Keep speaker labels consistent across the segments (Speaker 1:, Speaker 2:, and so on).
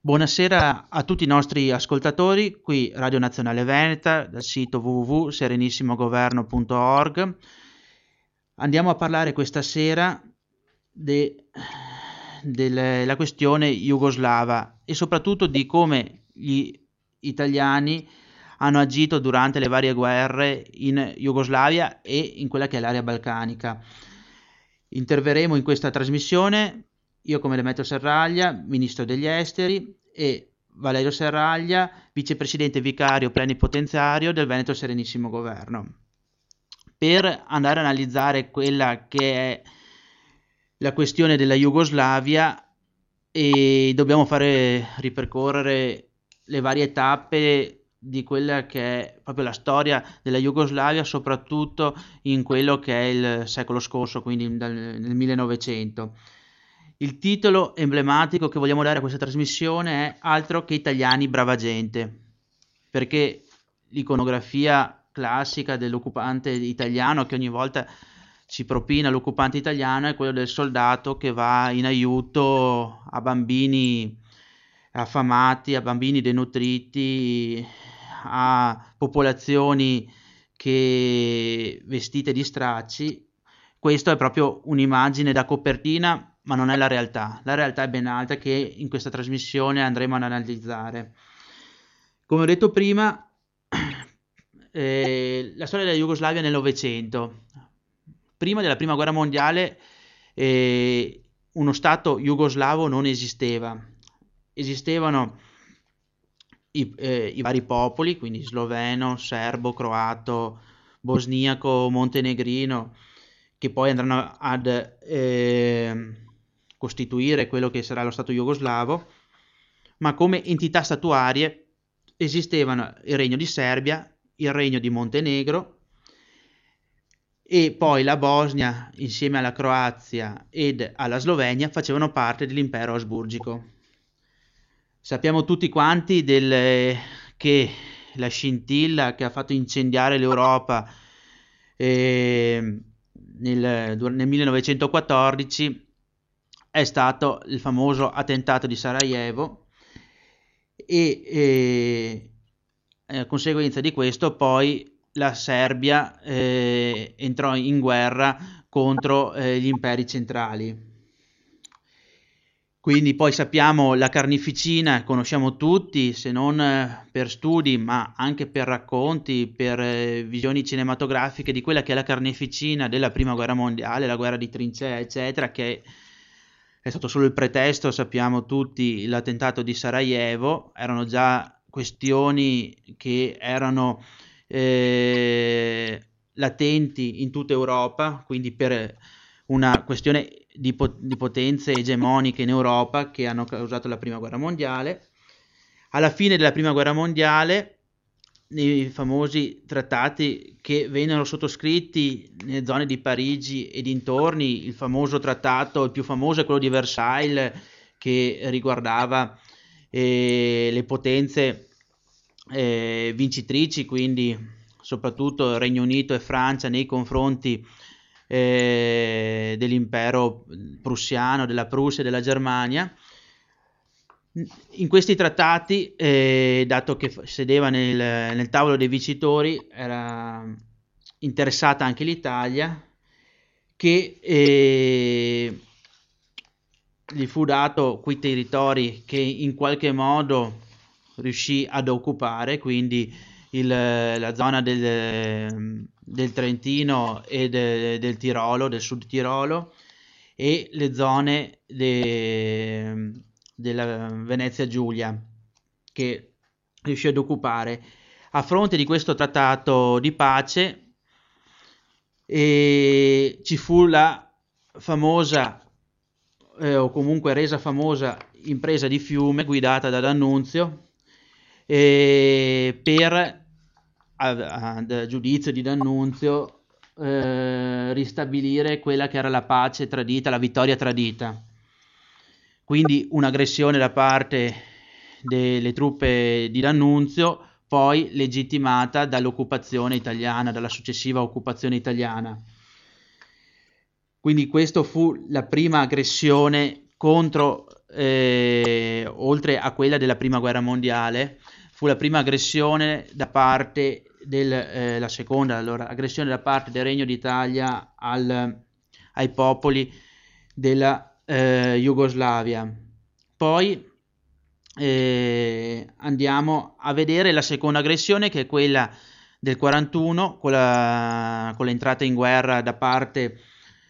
Speaker 1: Buonasera a tutti i nostri ascoltatori, qui Radio Nazionale Veneta, dal sito www.serenissimogoverno.org. Andiamo a parlare questa sera della questione jugoslava e soprattutto di come gli italiani hanno agito durante le varie guerre in Jugoslavia e in quella che è l'area balcanica. Interverremo in questa trasmissione io come Demetrio Serraglia, Ministro degli Esteri, e Valerio Serraglia, Vicepresidente Vicario Plenipotenziario del Veneto Serenissimo Governo, per andare a analizzare quella che è la questione della Jugoslavia, e dobbiamo ripercorrere le varie tappe di quella che è proprio la storia della Jugoslavia, soprattutto in quello che è il secolo scorso, quindi nel 1900. Il titolo emblematico che vogliamo dare a questa trasmissione è Altro che italiani, brava gente, perché l'iconografia classica dell'occupante italiano che ogni volta si propina l'occupante italiano è quello del soldato che va in aiuto a bambini affamati, a bambini denutriti, a popolazioni che vestite di stracci. Questo è proprio un'immagine da copertina, ma non è la realtà. La realtà è ben altra, che in questa trasmissione andremo ad analizzare. Come ho detto prima, la storia della Jugoslavia nel Novecento. Prima della Prima Guerra Mondiale uno Stato jugoslavo non esisteva. Esistevano i vari popoli, quindi sloveno, serbo, croato, bosniaco, montenegrino, che poi andranno ad costituire quello che sarà lo Stato jugoslavo, ma come entità statuarie esistevano il Regno di Serbia, il Regno di Montenegro e poi la Bosnia, insieme alla Croazia ed alla Slovenia, facevano parte dell'impero asburgico. Sappiamo tutti quanti che la scintilla che ha fatto incendiare l'Europa nel 1914 è stato il famoso attentato di Sarajevo e a conseguenza di questo poi la Serbia entrò in guerra contro gli imperi centrali. Quindi poi sappiamo la carneficina, conosciamo tutti, se non per studi ma anche per racconti, per visioni cinematografiche di quella che è la carneficina della Prima Guerra Mondiale, la guerra di trincea eccetera, che è stato solo il pretesto. Sappiamo tutti l'attentato di Sarajevo, erano già questioni che erano latenti in tutta Europa, quindi per una questione di potenze egemoniche in Europa che hanno causato la Prima Guerra Mondiale. Alla fine della Prima Guerra Mondiale, nei famosi trattati che vennero sottoscritti nelle zone di Parigi e dintorni, il famoso trattato, il più famoso è quello di Versailles, che riguardava le potenze vincitrici, quindi soprattutto Regno Unito e Francia nei confronti dell'impero prussiano, della Prussia e della Germania. In questi trattati, dato che sedeva nel tavolo dei vincitori, era interessata anche l'Italia, che gli fu dato quei territori che in qualche modo riuscì ad occupare, quindi la zona del Trentino e del Tirolo, del Sud Tirolo, e le zone della Venezia Giulia, che riuscì ad occupare. A fronte di questo trattato di pace ci fu la famosa o comunque resa famosa impresa di Fiume guidata da D'Annunzio, per ad giudizio di D'Annunzio ristabilire quella che era la pace tradita, la vittoria tradita. Quindi un'aggressione da parte delle truppe di D'Annunzio, poi legittimata dall'occupazione italiana, dalla successiva occupazione italiana. Quindi questa fu la prima aggressione contro oltre a quella della prima guerra mondiale, fu la prima aggressione da parte la seconda allora, aggressione da parte del Regno d'Italia ai popoli della Jugoslavia. Poi andiamo a vedere la seconda aggressione, che è quella del 41, con l'entrata in guerra da parte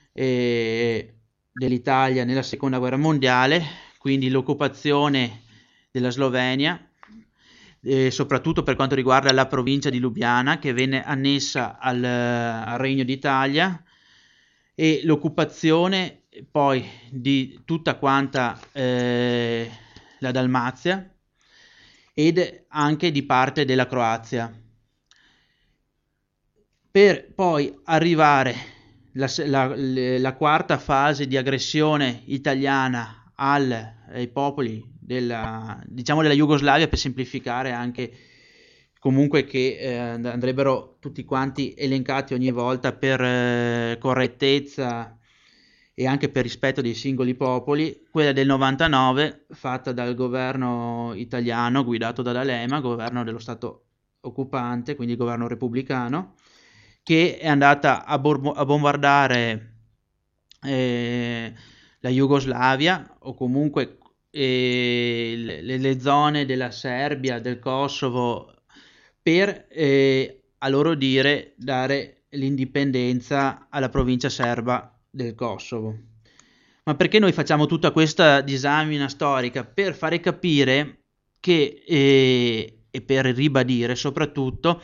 Speaker 1: dell'Italia nella seconda guerra mondiale, quindi l'occupazione della Slovenia, soprattutto per quanto riguarda la provincia di Lubiana, che venne annessa al Regno d'Italia, e l'occupazione poi di tutta quanta la Dalmazia ed anche di parte della Croazia, per poi arrivare la quarta fase di aggressione italiana ai popoli della Jugoslavia, per semplificare anche, comunque, che andrebbero tutti quanti elencati ogni volta per correttezza e anche per rispetto dei singoli popoli. Quella del 99, fatta dal governo italiano guidato da D'Alema, governo dello Stato occupante, quindi governo repubblicano, che è andata a bombardare la Jugoslavia, o comunque le zone della Serbia, del Kosovo, per a loro dire dare l'indipendenza alla provincia serba del Kosovo. Ma perché noi facciamo tutta questa disamina storica? Per fare capire che e per ribadire soprattutto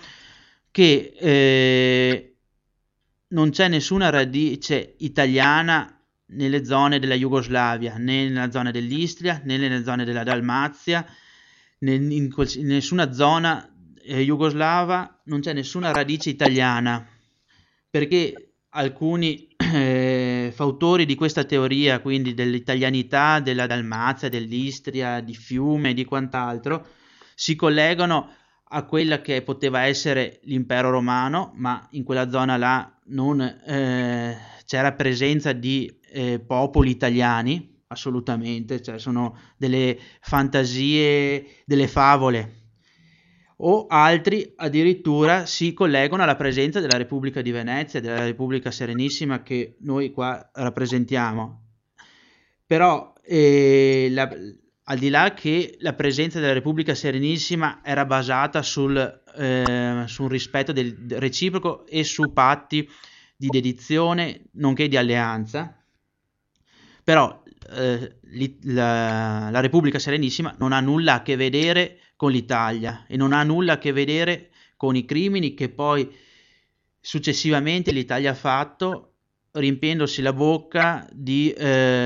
Speaker 1: che non c'è nessuna radice italiana nelle zone della Jugoslavia, né nella zona dell'Istria, né nelle zone della Dalmazia, in nessuna zona jugoslava non c'è nessuna radice italiana, perché alcuni fautori di questa teoria, quindi dell'italianità della Dalmazia, dell'Istria, di Fiume e di quant'altro, si collegano a quella che poteva essere l'impero romano, ma in quella zona là non c'era presenza di popoli italiani, assolutamente, cioè sono delle fantasie, delle favole. O altri addirittura si collegano alla presenza della Repubblica di Venezia, della Repubblica Serenissima, che noi qua rappresentiamo. Però al di là che la presenza della Repubblica Serenissima era basata su un rispetto del reciproco e su patti di dedizione nonché di alleanza, però la Repubblica Serenissima non ha nulla a che vedere con l'Italia e non ha nulla a che vedere con i crimini che poi successivamente l'Italia ha fatto, riempiendosi la bocca di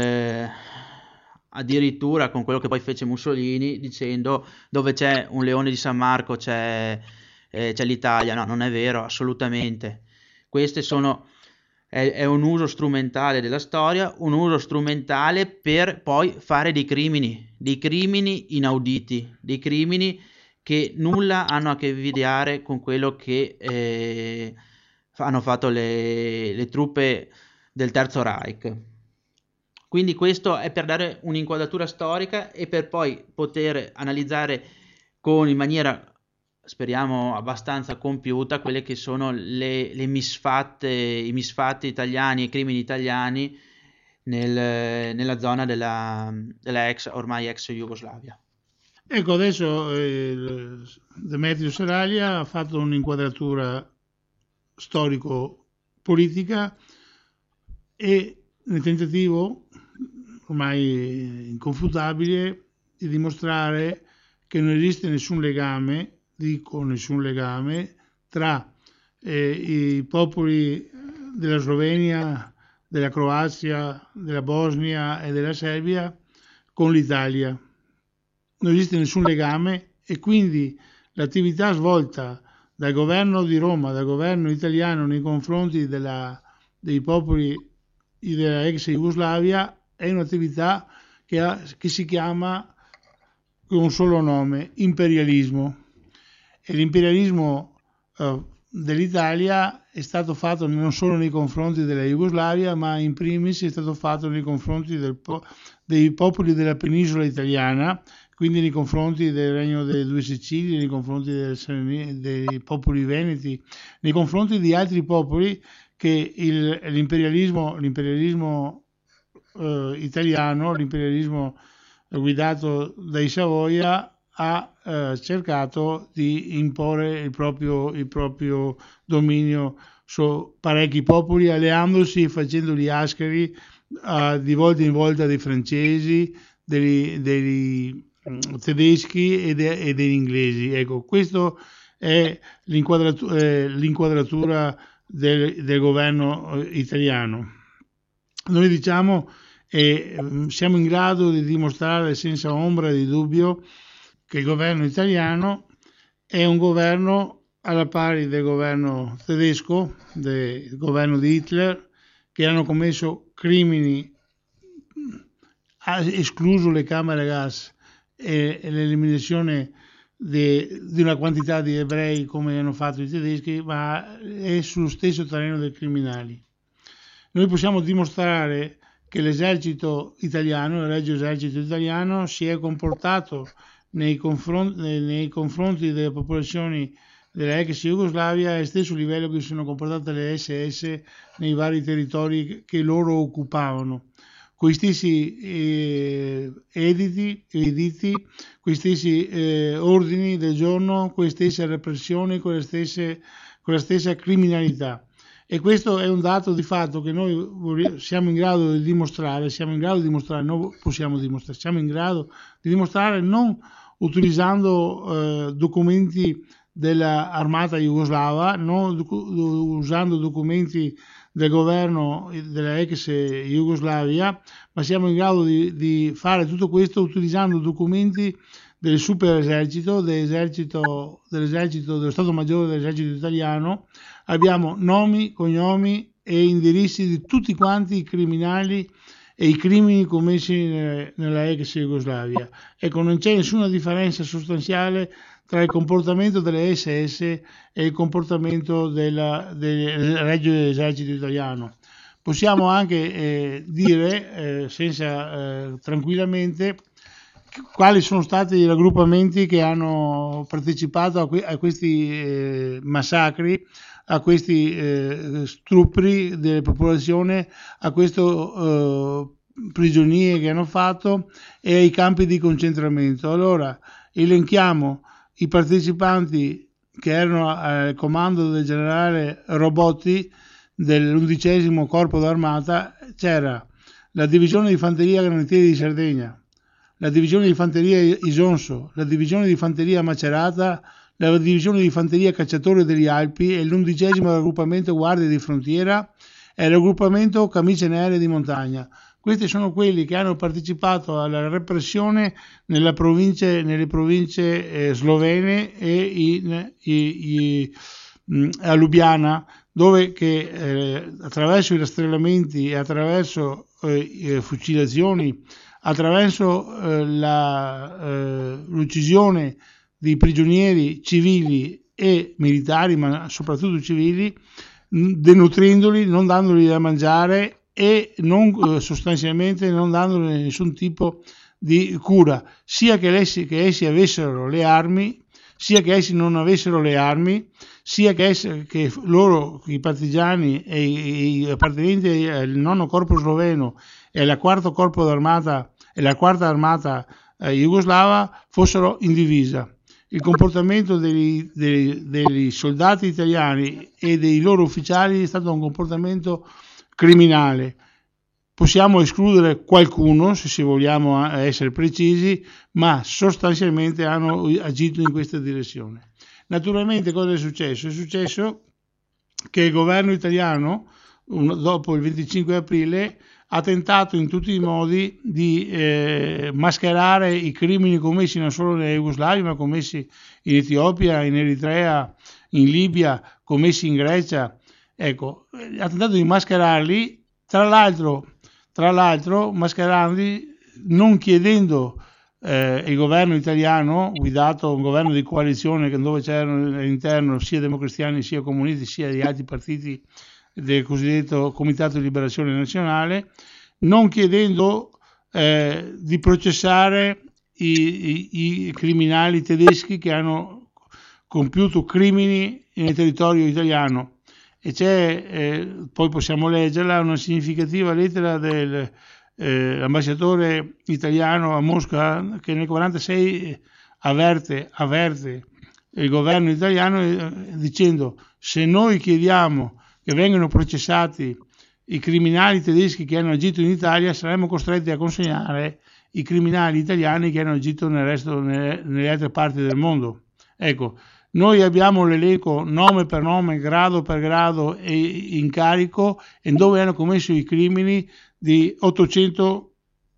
Speaker 1: addirittura con quello che poi fece Mussolini, dicendo dove c'è un leone di San Marco c'è l'Italia. No, non è vero, assolutamente. Queste è un uso strumentale della storia, un uso strumentale per poi fare dei crimini inauditi, dei crimini che nulla hanno a che vedere con quello che hanno fatto le truppe del Terzo Reich. Quindi questo è per dare un'inquadratura storica e per poi poter analizzare in maniera, speriamo, abbastanza compiuta quelle che sono i misfatti italiani, i crimini italiani nella zona della ormai ex Jugoslavia.
Speaker 2: Ecco, adesso Demetrio Seraglia ha fatto un'inquadratura storico-politica e nel tentativo ormai inconfutabile di dimostrare che non esiste nessun legame tra i popoli della Slovenia, della Croazia, della Bosnia e della Serbia con l'Italia. Non esiste nessun legame e quindi l'attività svolta dal governo di Roma, dal governo italiano nei confronti dei popoli della ex Jugoslavia è un'attività che si chiama con un solo nome, imperialismo. E l'imperialismo dell'Italia è stato fatto non solo nei confronti della Jugoslavia, ma in primis è stato fatto nei confronti dei popoli della penisola italiana, quindi nei confronti del Regno delle Due Sicilie, nei confronti dei popoli veneti, nei confronti di altri popoli che l'imperialismo italiano, l'imperialismo guidato dai Savoia, ha cercato di imporre il proprio dominio su parecchi popoli, alleandosi e facendoli ascheri di volta in volta dei francesi, dei tedeschi e degli inglesi. Ecco, questa è l'inquadratura del governo italiano. Noi diciamo e siamo in grado di dimostrare senza ombra di dubbio che il governo italiano è un governo alla pari del governo tedesco, del governo di Hitler, che hanno commesso crimini, escluso le camere a gas e l'eliminazione di una quantità di ebrei come hanno fatto i tedeschi, ma è sullo stesso terreno dei criminali. Noi possiamo dimostrare che l'esercito italiano, il Regio Esercito Italiano, si è comportato nei confronti delle popolazioni della ex Jugoslavia allo stesso livello che si sono comportate le SS nei vari territori che loro occupavano. Con gli stessi editi, con gli stessi ordini del giorno, con le stesse repressioni, con la stessa criminalità. E questo è un dato di fatto che noi siamo in grado di dimostrare, non utilizzando documenti dell'armata jugoslava, non usando documenti del governo della ex Jugoslavia, ma siamo in grado di fare tutto questo utilizzando documenti del super esercito, dello Stato Maggiore dell'esercito italiano. Abbiamo nomi, cognomi e indirizzi di tutti quanti i criminali e i crimini commessi nella ex Jugoslavia. Ecco, non c'è nessuna differenza sostanziale tra il comportamento delle SS e il comportamento del Regio Esercito Italiano. Possiamo anche dire tranquillamente quali sono stati i raggruppamenti che hanno partecipato a questi massacri, a questi stupri della popolazione, a queste prigionie che hanno fatto e ai campi di concentramento. Allora, elenchiamo i partecipanti che erano al comando del generale Robotti dell'11° Corpo d'Armata. C'era la divisione di fanteria granatieri di Sardegna, la divisione di fanteria Isonzo, la divisione di fanteria Macerata, la divisione di fanteria Cacciatori degli Alpi e l'11° raggruppamento Guardie di Frontiera e il raggruppamento Camicie Nere di Montagna. Questi sono quelli che hanno partecipato alla repressione nelle province slovene e a Lubiana, dove attraverso i rastrellamenti e attraverso fucilazioni, attraverso l'uccisione di prigionieri civili e militari, ma soprattutto civili, denutrendoli, non dandoli da mangiare e sostanzialmente non dandoli nessun tipo di cura, sia che essi avessero le armi, sia che essi non avessero le armi, sia che loro, i partigiani e i appartenenti al 9° Corpo sloveno e al 4° Corpo d'Armata e la 4ª Armata jugoslava fossero in divisa. Il comportamento degli soldati italiani e dei loro ufficiali è stato un comportamento criminale. Possiamo escludere qualcuno, se vogliamo essere precisi, ma sostanzialmente hanno agito in questa direzione. Naturalmente cosa è successo? È successo che il governo italiano, dopo il 25 aprile, ha tentato in tutti i modi di mascherare i crimini commessi non solo nella Jugoslavia, ma commessi in Etiopia, in Eritrea, in Libia, commessi in Grecia. Ecco, ha tentato di mascherarli, tra l'altro mascherarli non chiedendo il governo italiano, guidato un governo di coalizione dove c'erano all'interno sia democristiani sia comunisti sia di altri partiti del cosiddetto Comitato di Liberazione Nazionale, non chiedendo di processare i criminali tedeschi che hanno compiuto crimini nel territorio italiano. E c'è, poi possiamo leggerla, una significativa lettera dell'ambasciatore italiano a Mosca, che nel 1946 avverte il governo italiano dicendo: se noi chiediamo che vengano processati i criminali tedeschi che hanno agito in Italia, saremmo costretti a consegnare i criminali italiani che hanno agito nelle altre parti del mondo. Ecco, noi abbiamo l'elenco nome per nome, grado per grado e incarico, e dove hanno commesso i crimini di 800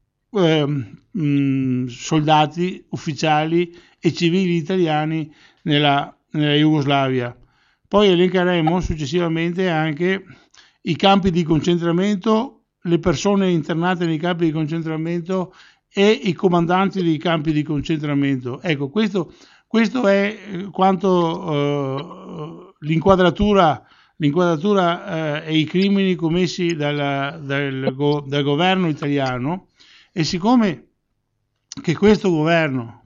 Speaker 2: soldati, ufficiali e civili italiani nella Jugoslavia. Poi elencheremo successivamente anche i campi di concentramento, le persone internate nei campi di concentramento e i comandanti dei campi di concentramento. Ecco, questo è quanto l'inquadratura e i crimini commessi dal governo italiano. E siccome che questo governo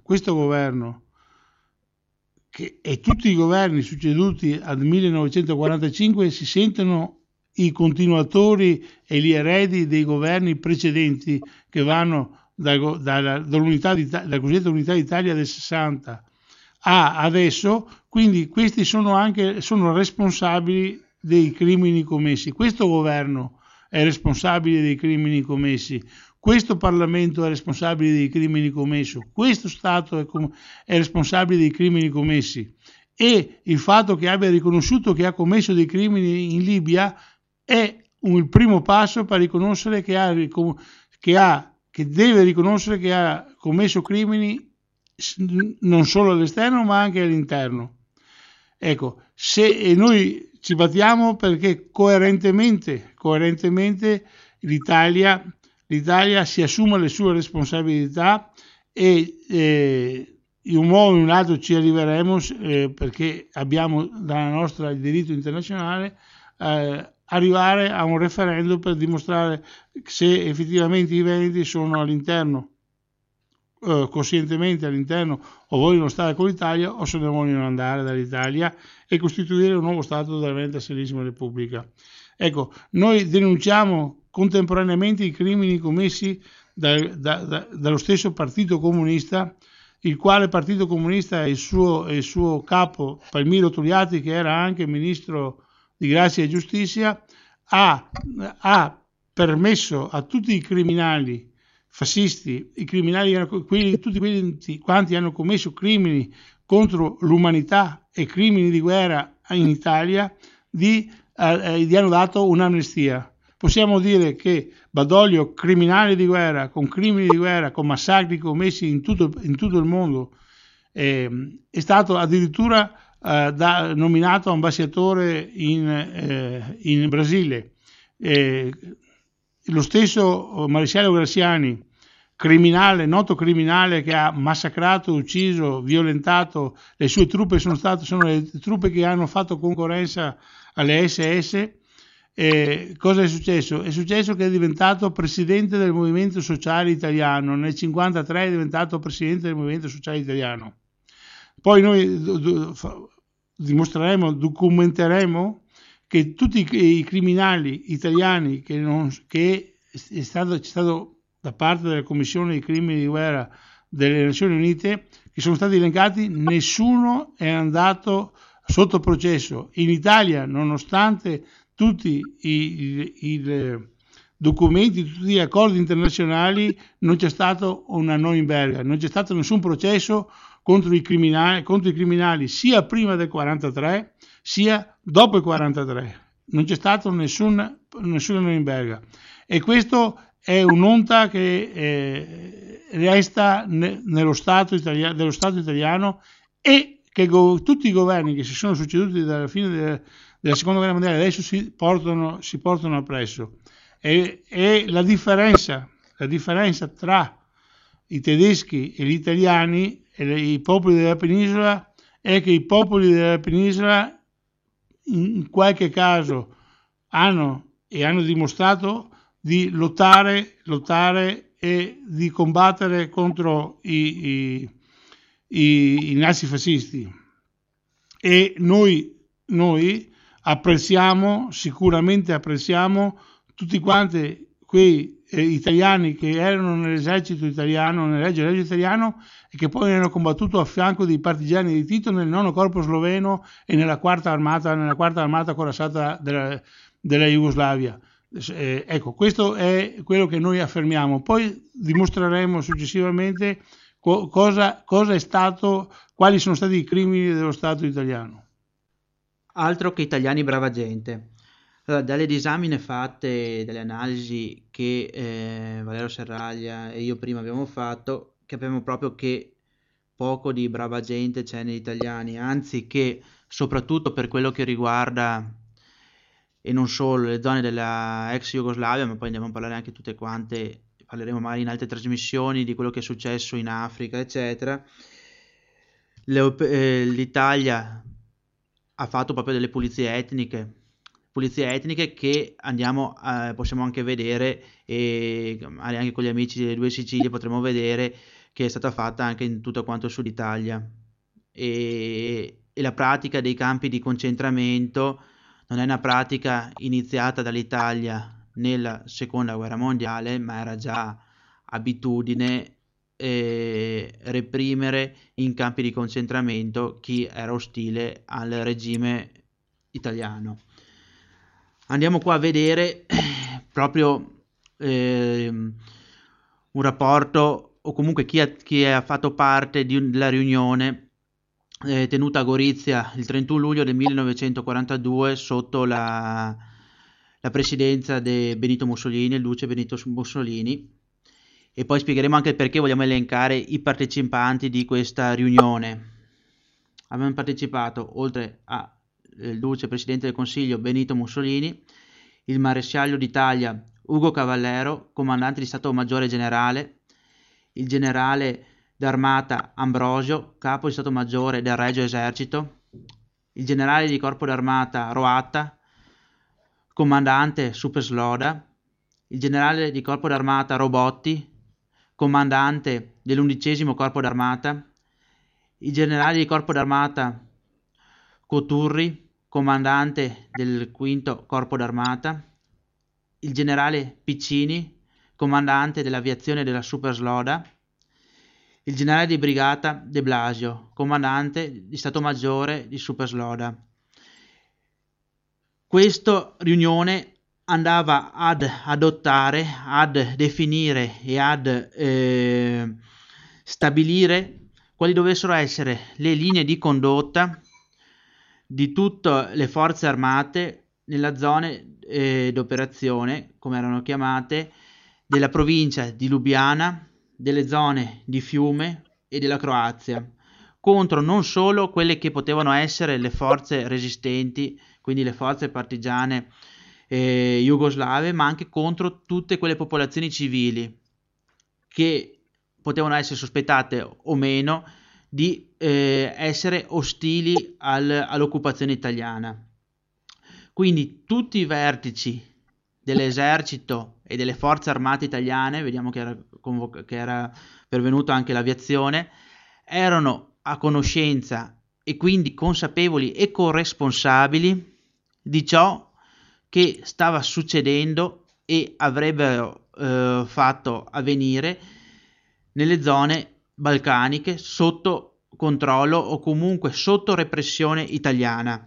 Speaker 2: e tutti i governi succeduti al 1945 si sentono i continuatori e gli eredi dei governi precedenti, che vanno dalla cosiddetta Unità d'Italia del 60 a adesso, quindi questi sono responsabili dei crimini commessi. Questo governo è responsabile dei crimini commessi, questo Parlamento è responsabile dei crimini commessi, questo Stato è responsabile dei crimini commessi, e il fatto che abbia riconosciuto che ha commesso dei crimini in Libia è il primo passo per riconoscere che deve riconoscere che ha commesso crimini non solo all'esterno ma anche all'interno. Ecco, e noi ci battiamo perché coerentemente l'Italia si assuma le sue responsabilità, e in un modo o in un altro ci arriveremo, perché abbiamo dalla nostra il diritto internazionale, arrivare a un referendum per dimostrare se effettivamente i veneti sono all'interno, coscientemente all'interno, o vogliono stare con l'Italia o se ne vogliono andare dall'Italia e costituire un nuovo Stato della Venetesima Repubblica. Ecco, noi denunciamo contemporaneamente i crimini commessi dallo stesso Partito Comunista, il quale Partito Comunista e il suo capo Palmiro Togliatti, che era anche ministro di Grazia e Giustizia, ha permesso a tutti i criminali fascisti, tutti quelli quanti hanno commesso crimini contro l'umanità e crimini di guerra in Italia, gli hanno dato un'amnistia. Possiamo dire che Badoglio, criminale di guerra, con crimini di guerra, con massacri commessi in tutto il mondo, è stato addirittura nominato ambasciatore in Brasile. Lo stesso maresciallo Graziani, noto criminale che ha massacrato, ucciso, violentato, le sue truppe sono le truppe che hanno fatto concorrenza alle SS. Cosa è successo? È successo che è diventato presidente del Movimento Sociale Italiano, nel 1953 è diventato presidente del Movimento Sociale Italiano. Poi noi documenteremo che tutti i criminali italiani che è stato da parte della Commissione dei crimini di guerra delle Nazioni Unite, che sono stati elencati, nessuno è andato sotto processo. In Italia, nonostante tutti i documenti, tutti gli accordi internazionali, non c'è stato una Norimberga, non c'è stato nessun processo contro i criminali sia prima del 43 sia dopo il 43. Non c'è stato nessuna Norimberga, e questo è un'onta che resta dello Stato italiano, e che tutti i governi che si sono succeduti dalla fine della seconda guerra mondiale adesso si portano appresso. E la differenza tra i tedeschi e gli italiani e i popoli della penisola è che i popoli della penisola in qualche caso hanno dimostrato di lottare e di combattere contro i nazifascisti. E noi apprezziamo, sicuramente apprezziamo tutti quanti quei italiani che erano nell'esercito italiano, nell'esercito italiano, e che poi hanno combattuto a fianco dei partigiani di Tito nel nono corpo sloveno e nella quarta armata corazzata della Jugoslavia. Ecco, questo è quello che noi affermiamo. Poi dimostreremo successivamente cosa è stato, quali sono stati i crimini dello Stato italiano.
Speaker 1: Altro che italiani brava gente. Allora, dalle disamine fatte, dalle analisi che Valerio Serraglia e io prima abbiamo fatto, capiamo proprio che poco di brava gente c'è negli italiani, anzi che soprattutto per quello che riguarda, e non solo, le zone della ex Jugoslavia, ma poi andiamo a parlare anche tutte quante, parleremo magari in altre trasmissioni di quello che è successo in Africa, eccetera. L'Italia ha fatto proprio delle pulizie etniche che possiamo anche vedere, e magari anche con gli amici delle due Sicilie potremo vedere che è stata fatta anche in tutto quanto il sud Italia, e la pratica dei campi di concentramento non è una pratica iniziata dall'Italia nella seconda guerra mondiale, ma era già abitudine reprimere in campi di concentramento chi era ostile al regime italiano. Andiamo qua a vedere proprio un rapporto, o comunque chi ha fatto parte della riunione tenuta a Gorizia il 31 luglio del 1942 sotto la presidenza di Benito Mussolini, il duce Benito Mussolini, e poi spiegheremo anche perché vogliamo elencare i partecipanti di questa riunione. Abbiamo partecipato, oltre al duce presidente del Consiglio Benito Mussolini, il maresciallo d'Italia Ugo Cavallero, comandante di Stato Maggiore Generale, il generale d'armata Ambrosio, capo di Stato Maggiore del Regio Esercito, il generale di Corpo d'Armata Roatta, comandante Supersloda, il generale di Corpo d'Armata Robotti, comandante dell'11° Corpo d'Armata, il generale di Corpo d'Armata Coturri, comandante del 5° Corpo d'Armata, il generale Piccini, comandante dell'aviazione della Supersloda, il generale di brigata De Blasio, comandante di Stato Maggiore di Supersloda. Questa riunione andava ad adottare, ad definire e ad stabilire quali dovessero essere le linee di condotta di tutte le forze armate nella zone d'operazione, come erano chiamate, della provincia di Lubiana, delle zone di Fiume e della Croazia, contro non solo quelle che potevano essere le forze resistenti, quindi le forze partigiane jugoslave, ma anche contro tutte quelle popolazioni civili che potevano essere sospettate o meno di essere ostili all'occupazione italiana. Quindi tutti i vertici dell'esercito e delle forze armate italiane, vediamo che era pervenuta anche l'aviazione, erano a conoscenza e quindi consapevoli e corresponsabili di ciò che stava succedendo e avrebbero fatto avvenire nelle zone balcaniche sotto controllo o comunque sotto repressione italiana.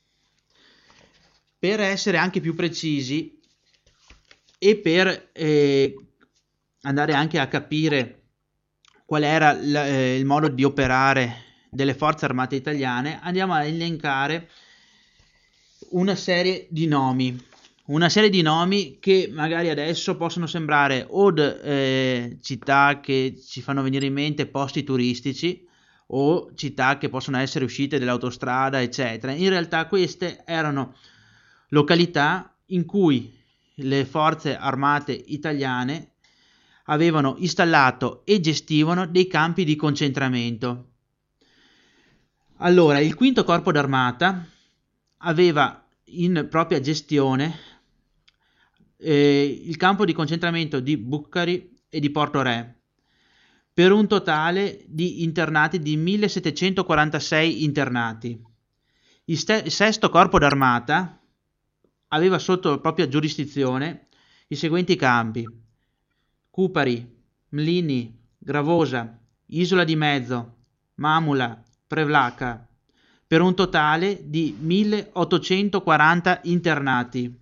Speaker 1: Per essere anche più precisi e per andare anche a capire qual era il modo di operare delle forze armate italiane, andiamo a elencare una serie di nomi che magari adesso possono sembrare città che ci fanno venire in mente posti turistici o città che possono essere uscite dall'autostrada, eccetera. In realtà queste erano località in cui le forze armate italiane avevano installato e gestivano dei campi di concentramento. Allora, il 5° Corpo d'Armata aveva in propria gestione il campo di concentramento di Bucari e di Porto Re, per un totale di internati di 1746 internati. Il sesto corpo d'armata aveva sotto propria giurisdizione i seguenti campi: Cupari, Mlini, Gravosa, Isola di Mezzo, Mamula, Prevlaca, per un totale di 1840 internati.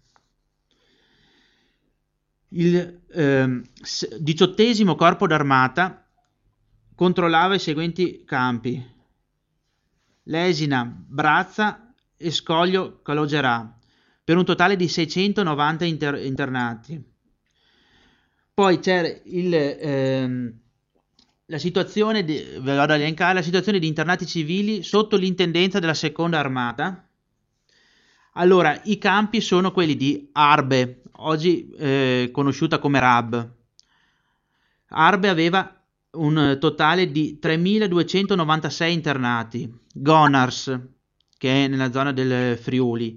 Speaker 1: Il 18° corpo d'armata controllava i seguenti campi: Lesina, Brazza e Scoglio Calogero, per un totale di 690 internati. Poi c'era la situazione vado a elencare la situazione di internati civili sotto l'intendenza della seconda armata. Allora, i campi sono quelli di Arbe, oggi conosciuta come Rab. Arbe aveva un totale di 3.296 internati. Gonars, che è nella zona del Friuli,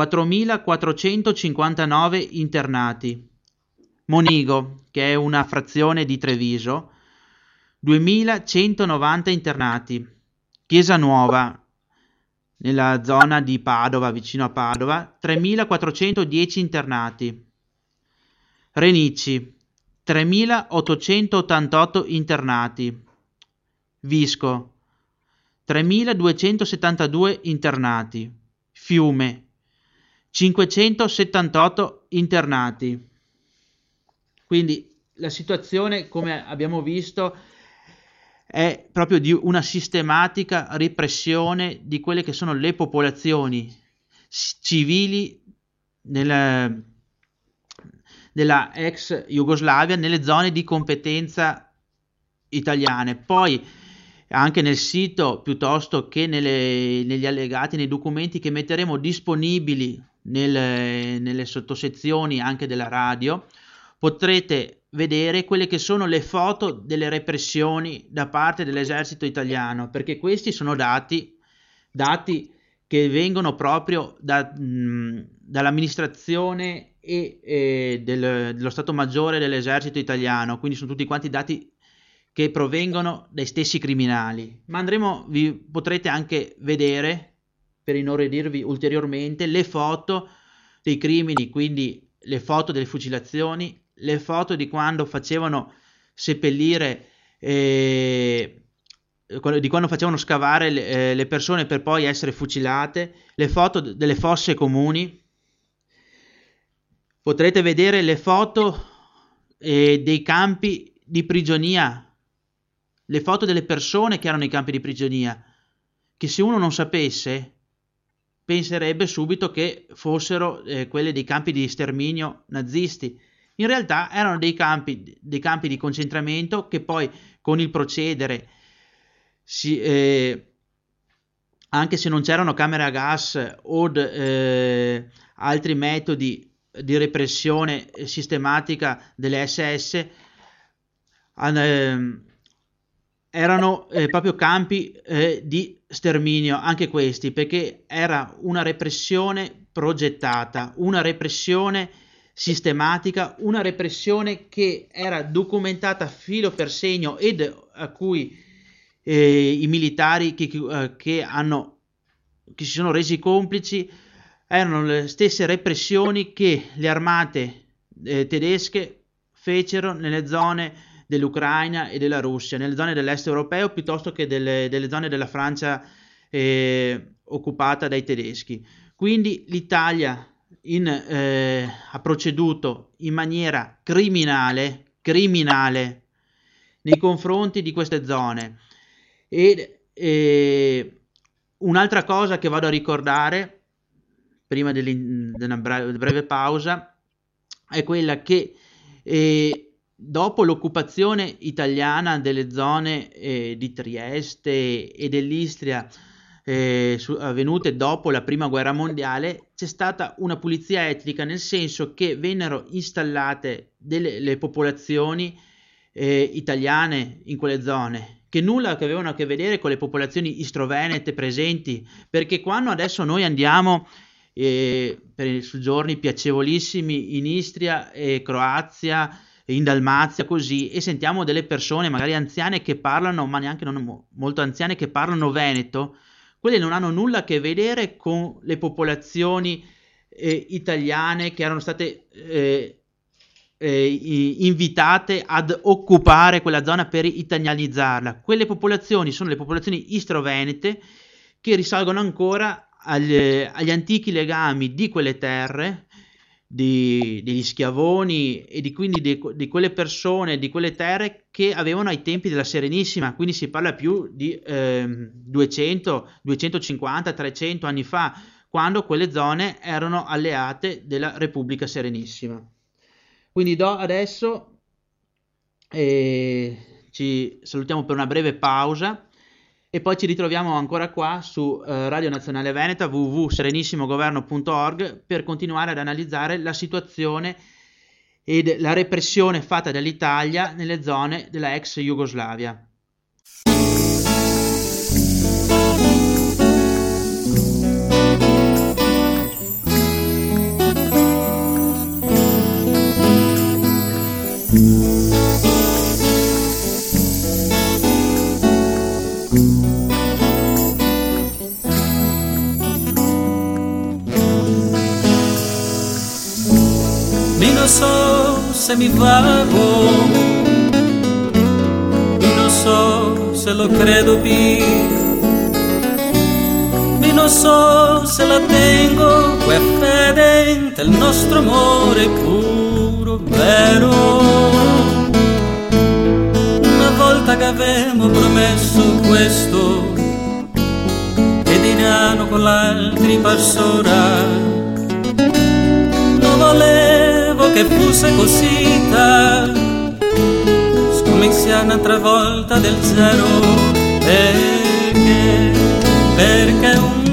Speaker 1: 4.459 internati. Monigo, che è una frazione di Treviso, 2.190 internati. Chiesa Nuova, nella zona di Padova, vicino a Padova, 3.410 internati. Renicci, 3.888 internati. Visco, 3.272 internati. Fiume, 578 internati. Quindi la situazione, come abbiamo visto, è proprio di una sistematica repressione di quelle che sono le popolazioni civili della ex Jugoslavia nelle zone di competenza italiane. Poi anche nel sito, piuttosto che negli allegati, nei documenti che metteremo disponibili nelle sottosezioni anche della radio, potrete vedere quelle che sono le foto delle repressioni da parte dell'esercito italiano, perché questi sono dati che vengono proprio dall'amministrazione e dello Stato Maggiore dell'esercito italiano, quindi sono tutti quanti dati che provengono dai stessi criminali. Ma vi potrete anche vedere, per inorridirvi ulteriormente, le foto dei crimini, quindi le foto delle fucilazioni, le foto di quando facevano seppellire, di quando facevano scavare le persone per poi essere fucilate, le foto delle fosse comuni. Potrete vedere le foto dei campi di prigionia, le foto delle persone che erano nei campi di prigionia, che se uno non sapesse penserebbe subito che fossero quelle dei campi di sterminio nazisti. In realtà erano dei campi di concentramento che poi con il procedere, anche se non c'erano camere a gas o altri metodi di repressione sistematica delle SS, erano proprio campi di sterminio anche questi, perché era una repressione progettata, una repressione sistematica, una repressione che era documentata filo per segno ed a cui i militari che si sono resi complici erano le stesse repressioni che le armate tedesche fecero nelle zone dell'Ucraina e della Russia, nelle zone dell'est europeo piuttosto che delle zone della Francia occupata dai tedeschi. Quindi l'Italia ha proceduto in maniera criminale nei confronti di queste zone. E un'altra cosa che vado a ricordare prima della breve pausa è quella che dopo l'occupazione italiana delle zone di Trieste e dell'Istria avvenute dopo la prima guerra mondiale, c'è stata una pulizia etnica, nel senso che vennero installate le popolazioni italiane in quelle zone, che nulla avevano a che vedere con le popolazioni istrovenete presenti, perché quando adesso noi andiamo per soggiorni piacevolissimi in Istria e Croazia, in Dalmazia, così, e sentiamo delle persone magari anziane che parlano, ma neanche non molto anziane, che parlano veneto. Quelle non hanno nulla a che vedere con le popolazioni italiane che erano state invitate ad occupare quella zona per italianizzarla. Quelle popolazioni sono le popolazioni istro-venete, che risalgono ancora agli antichi legami di quelle terre, degli schiavoni e quindi di quelle persone, di quelle terre che avevano ai tempi della Serenissima, quindi si parla più di 200, 250, 300 anni fa, quando quelle zone erano alleate della Repubblica Serenissima. Quindi adesso ci salutiamo per una breve pausa e poi ci ritroviamo ancora qua su Radio Nazionale Veneta, www.serenissimogoverno.org, per continuare ad analizzare la situazione e la repressione fatta dall'Italia nelle zone della ex Jugoslavia.
Speaker 3: Non so se mi vago, non so se lo credo più, non so se la tengo quella fede del nostro amore puro, vero. Una volta che avevamo promesso questo, che di nano con l'altri passora, non volevo che fosse così, scominciare un'altra volta del zero, perché un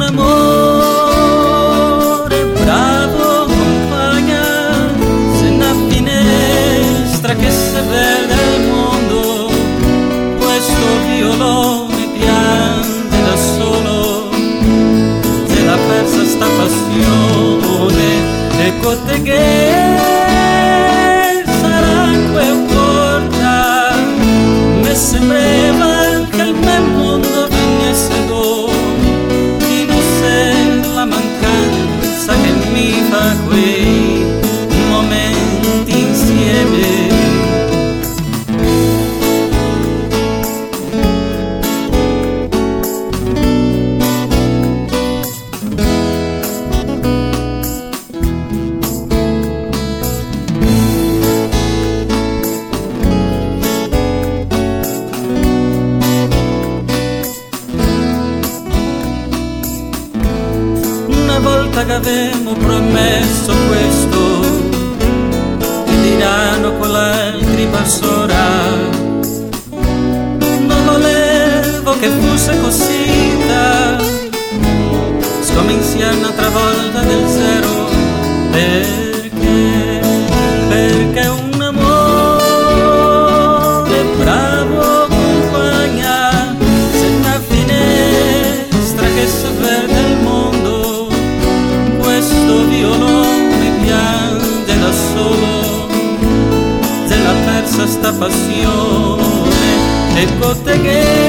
Speaker 3: amore bravo compagna, se una finestra che si vede al mondo, questo violone piange da solo, se l'ha persa sta passione. Ecco te che sarà quel porta, mi sembrava che il mio mondo venisse dopo, di non sei la mancanza che mi fa quei momenti insieme. Che avevamo promesso questo, che diranno con l'altri passerà, non volevo che fosse così, scominciare un'altra volta del zero, perché un amore bravo compagna, se una finestra che si perde il mondo, questo violone piange da solo, se l'ha persa sta passione. Ecco te che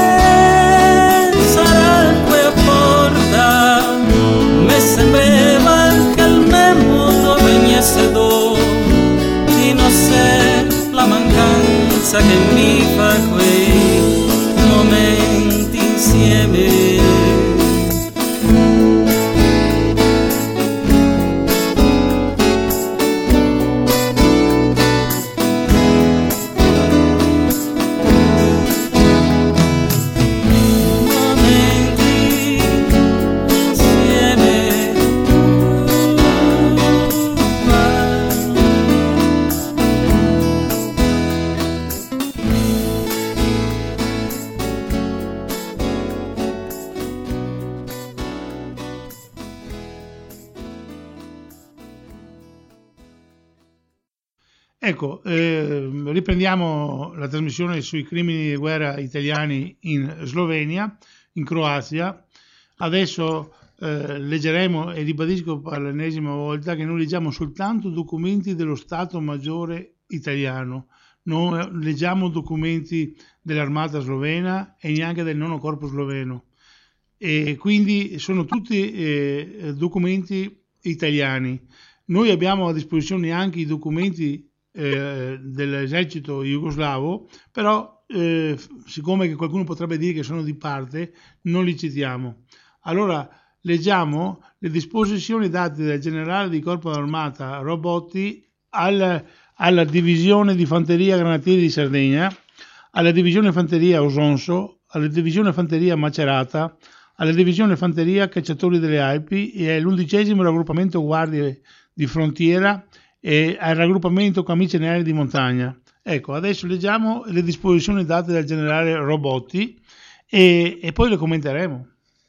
Speaker 3: sarà quella porta, mi sembrava che il mio mondo venisse dopo, di non sé la mancanza che mi fa quei momenti insieme.
Speaker 2: Ecco, riprendiamo la trasmissione sui crimini di guerra italiani in Slovenia, in Croazia. Adesso leggeremo, e ribadisco per l'ennesima volta, che noi leggiamo soltanto documenti dello Stato Maggiore italiano, non leggiamo documenti dell'armata slovena e neanche del nono corpo sloveno, e quindi sono tutti documenti italiani. Noi abbiamo a disposizione anche i documenti dell'esercito jugoslavo, però siccome che qualcuno potrebbe dire che sono di parte, non li citiamo. Allora leggiamo le disposizioni date dal generale di corpo d'armata Robotti alla divisione di fanteria granatieri di Sardegna, alla divisione fanteria Osonso, alla divisione fanteria Macerata, alla divisione fanteria Cacciatori delle Alpi e all'11° raggruppamento guardie di frontiera e al raggruppamento Camiceneri di montagna. Ecco, adesso leggiamo le disposizioni date dal generale Robotti e poi le commenteremo.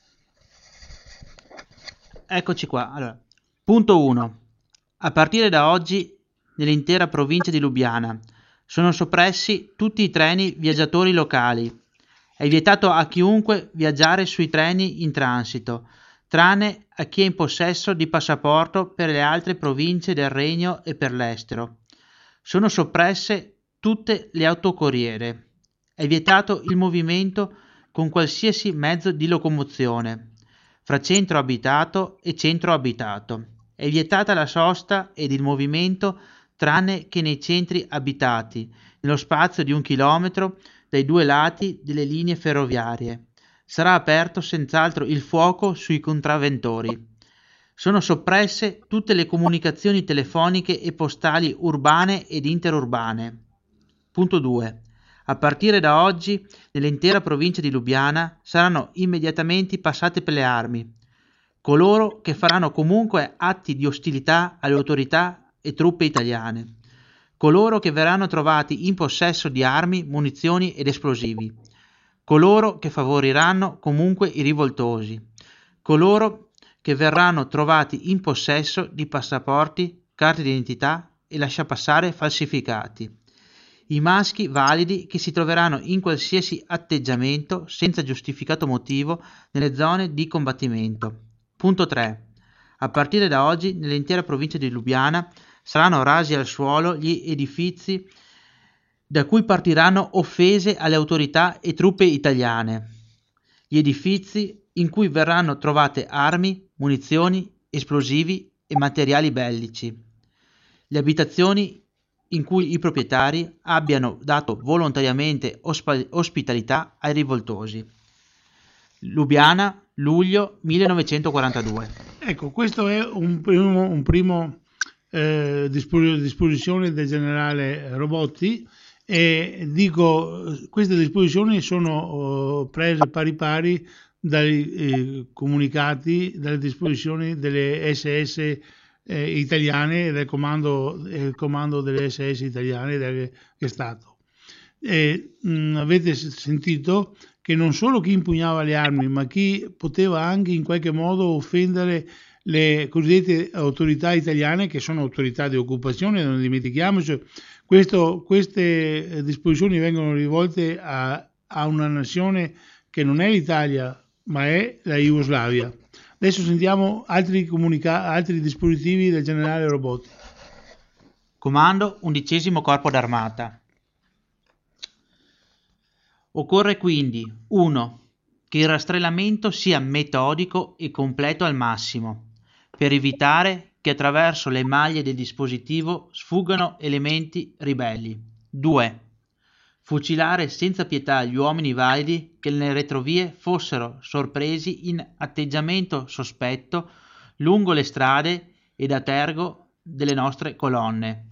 Speaker 1: Eccoci qua. Allora, punto 1. A partire da oggi, nell'intera provincia di Lubiana, sono soppressi tutti i treni viaggiatori locali. È vietato a chiunque viaggiare sui treni in transito, tranne a chi è in possesso di passaporto per le altre province del Regno e per l'estero. Sono soppresse tutte le autocorriere. È vietato il movimento con qualsiasi mezzo di locomozione fra centro abitato e centro abitato. È vietata la sosta ed il movimento tranne che nei centri abitati, nello spazio di 1 chilometro dai due lati delle linee ferroviarie. Sarà aperto senz'altro il fuoco sui contravventori. Sono soppresse tutte le comunicazioni telefoniche e postali urbane ed interurbane. Punto 2. A partire da oggi, nell'intera provincia di Lubiana saranno immediatamente passate per le armi coloro che faranno comunque atti di ostilità alle autorità e truppe italiane, coloro che verranno trovati in possesso di armi, munizioni ed esplosivi, coloro che favoriranno comunque i rivoltosi, coloro che verranno trovati in possesso di passaporti, carte d'identità e lasciapassare falsificati, i maschi validi che si troveranno in qualsiasi atteggiamento senza giustificato motivo nelle zone di combattimento. Punto 3. A partire da oggi nell'intera provincia di Lubiana saranno rasi al suolo gli edifici da cui partiranno offese alle autorità e truppe italiane, gli edifici in cui verranno trovate armi, munizioni, esplosivi e materiali bellici, le abitazioni in cui i proprietari abbiano dato volontariamente ospitalità ai rivoltosi. Lubiana, luglio 1942.
Speaker 2: Ecco, questo è un primo disposizione del generale Robotti, e dico, queste disposizioni sono prese pari pari dai comunicati, dalle disposizioni delle SS italiane e del comando delle SS italiane del Stato. Avete sentito che non solo chi impugnava le armi, ma chi poteva anche in qualche modo offendere le cosiddette autorità italiane, che sono autorità di occupazione, non dimentichiamoci. Queste disposizioni vengono rivolte a una nazione che non è l'Italia, ma è la Jugoslavia. Adesso sentiamo altri dispositivi del generale Robotti.
Speaker 1: Comando 11° Corpo d'Armata. Occorre quindi 1. Che il rastrellamento sia metodico e completo al massimo, per evitare che attraverso le maglie del dispositivo sfuggano elementi ribelli. 2. Fucilare senza pietà gli uomini validi che nelle retrovie fossero sorpresi in atteggiamento sospetto lungo le strade ed a tergo delle nostre colonne.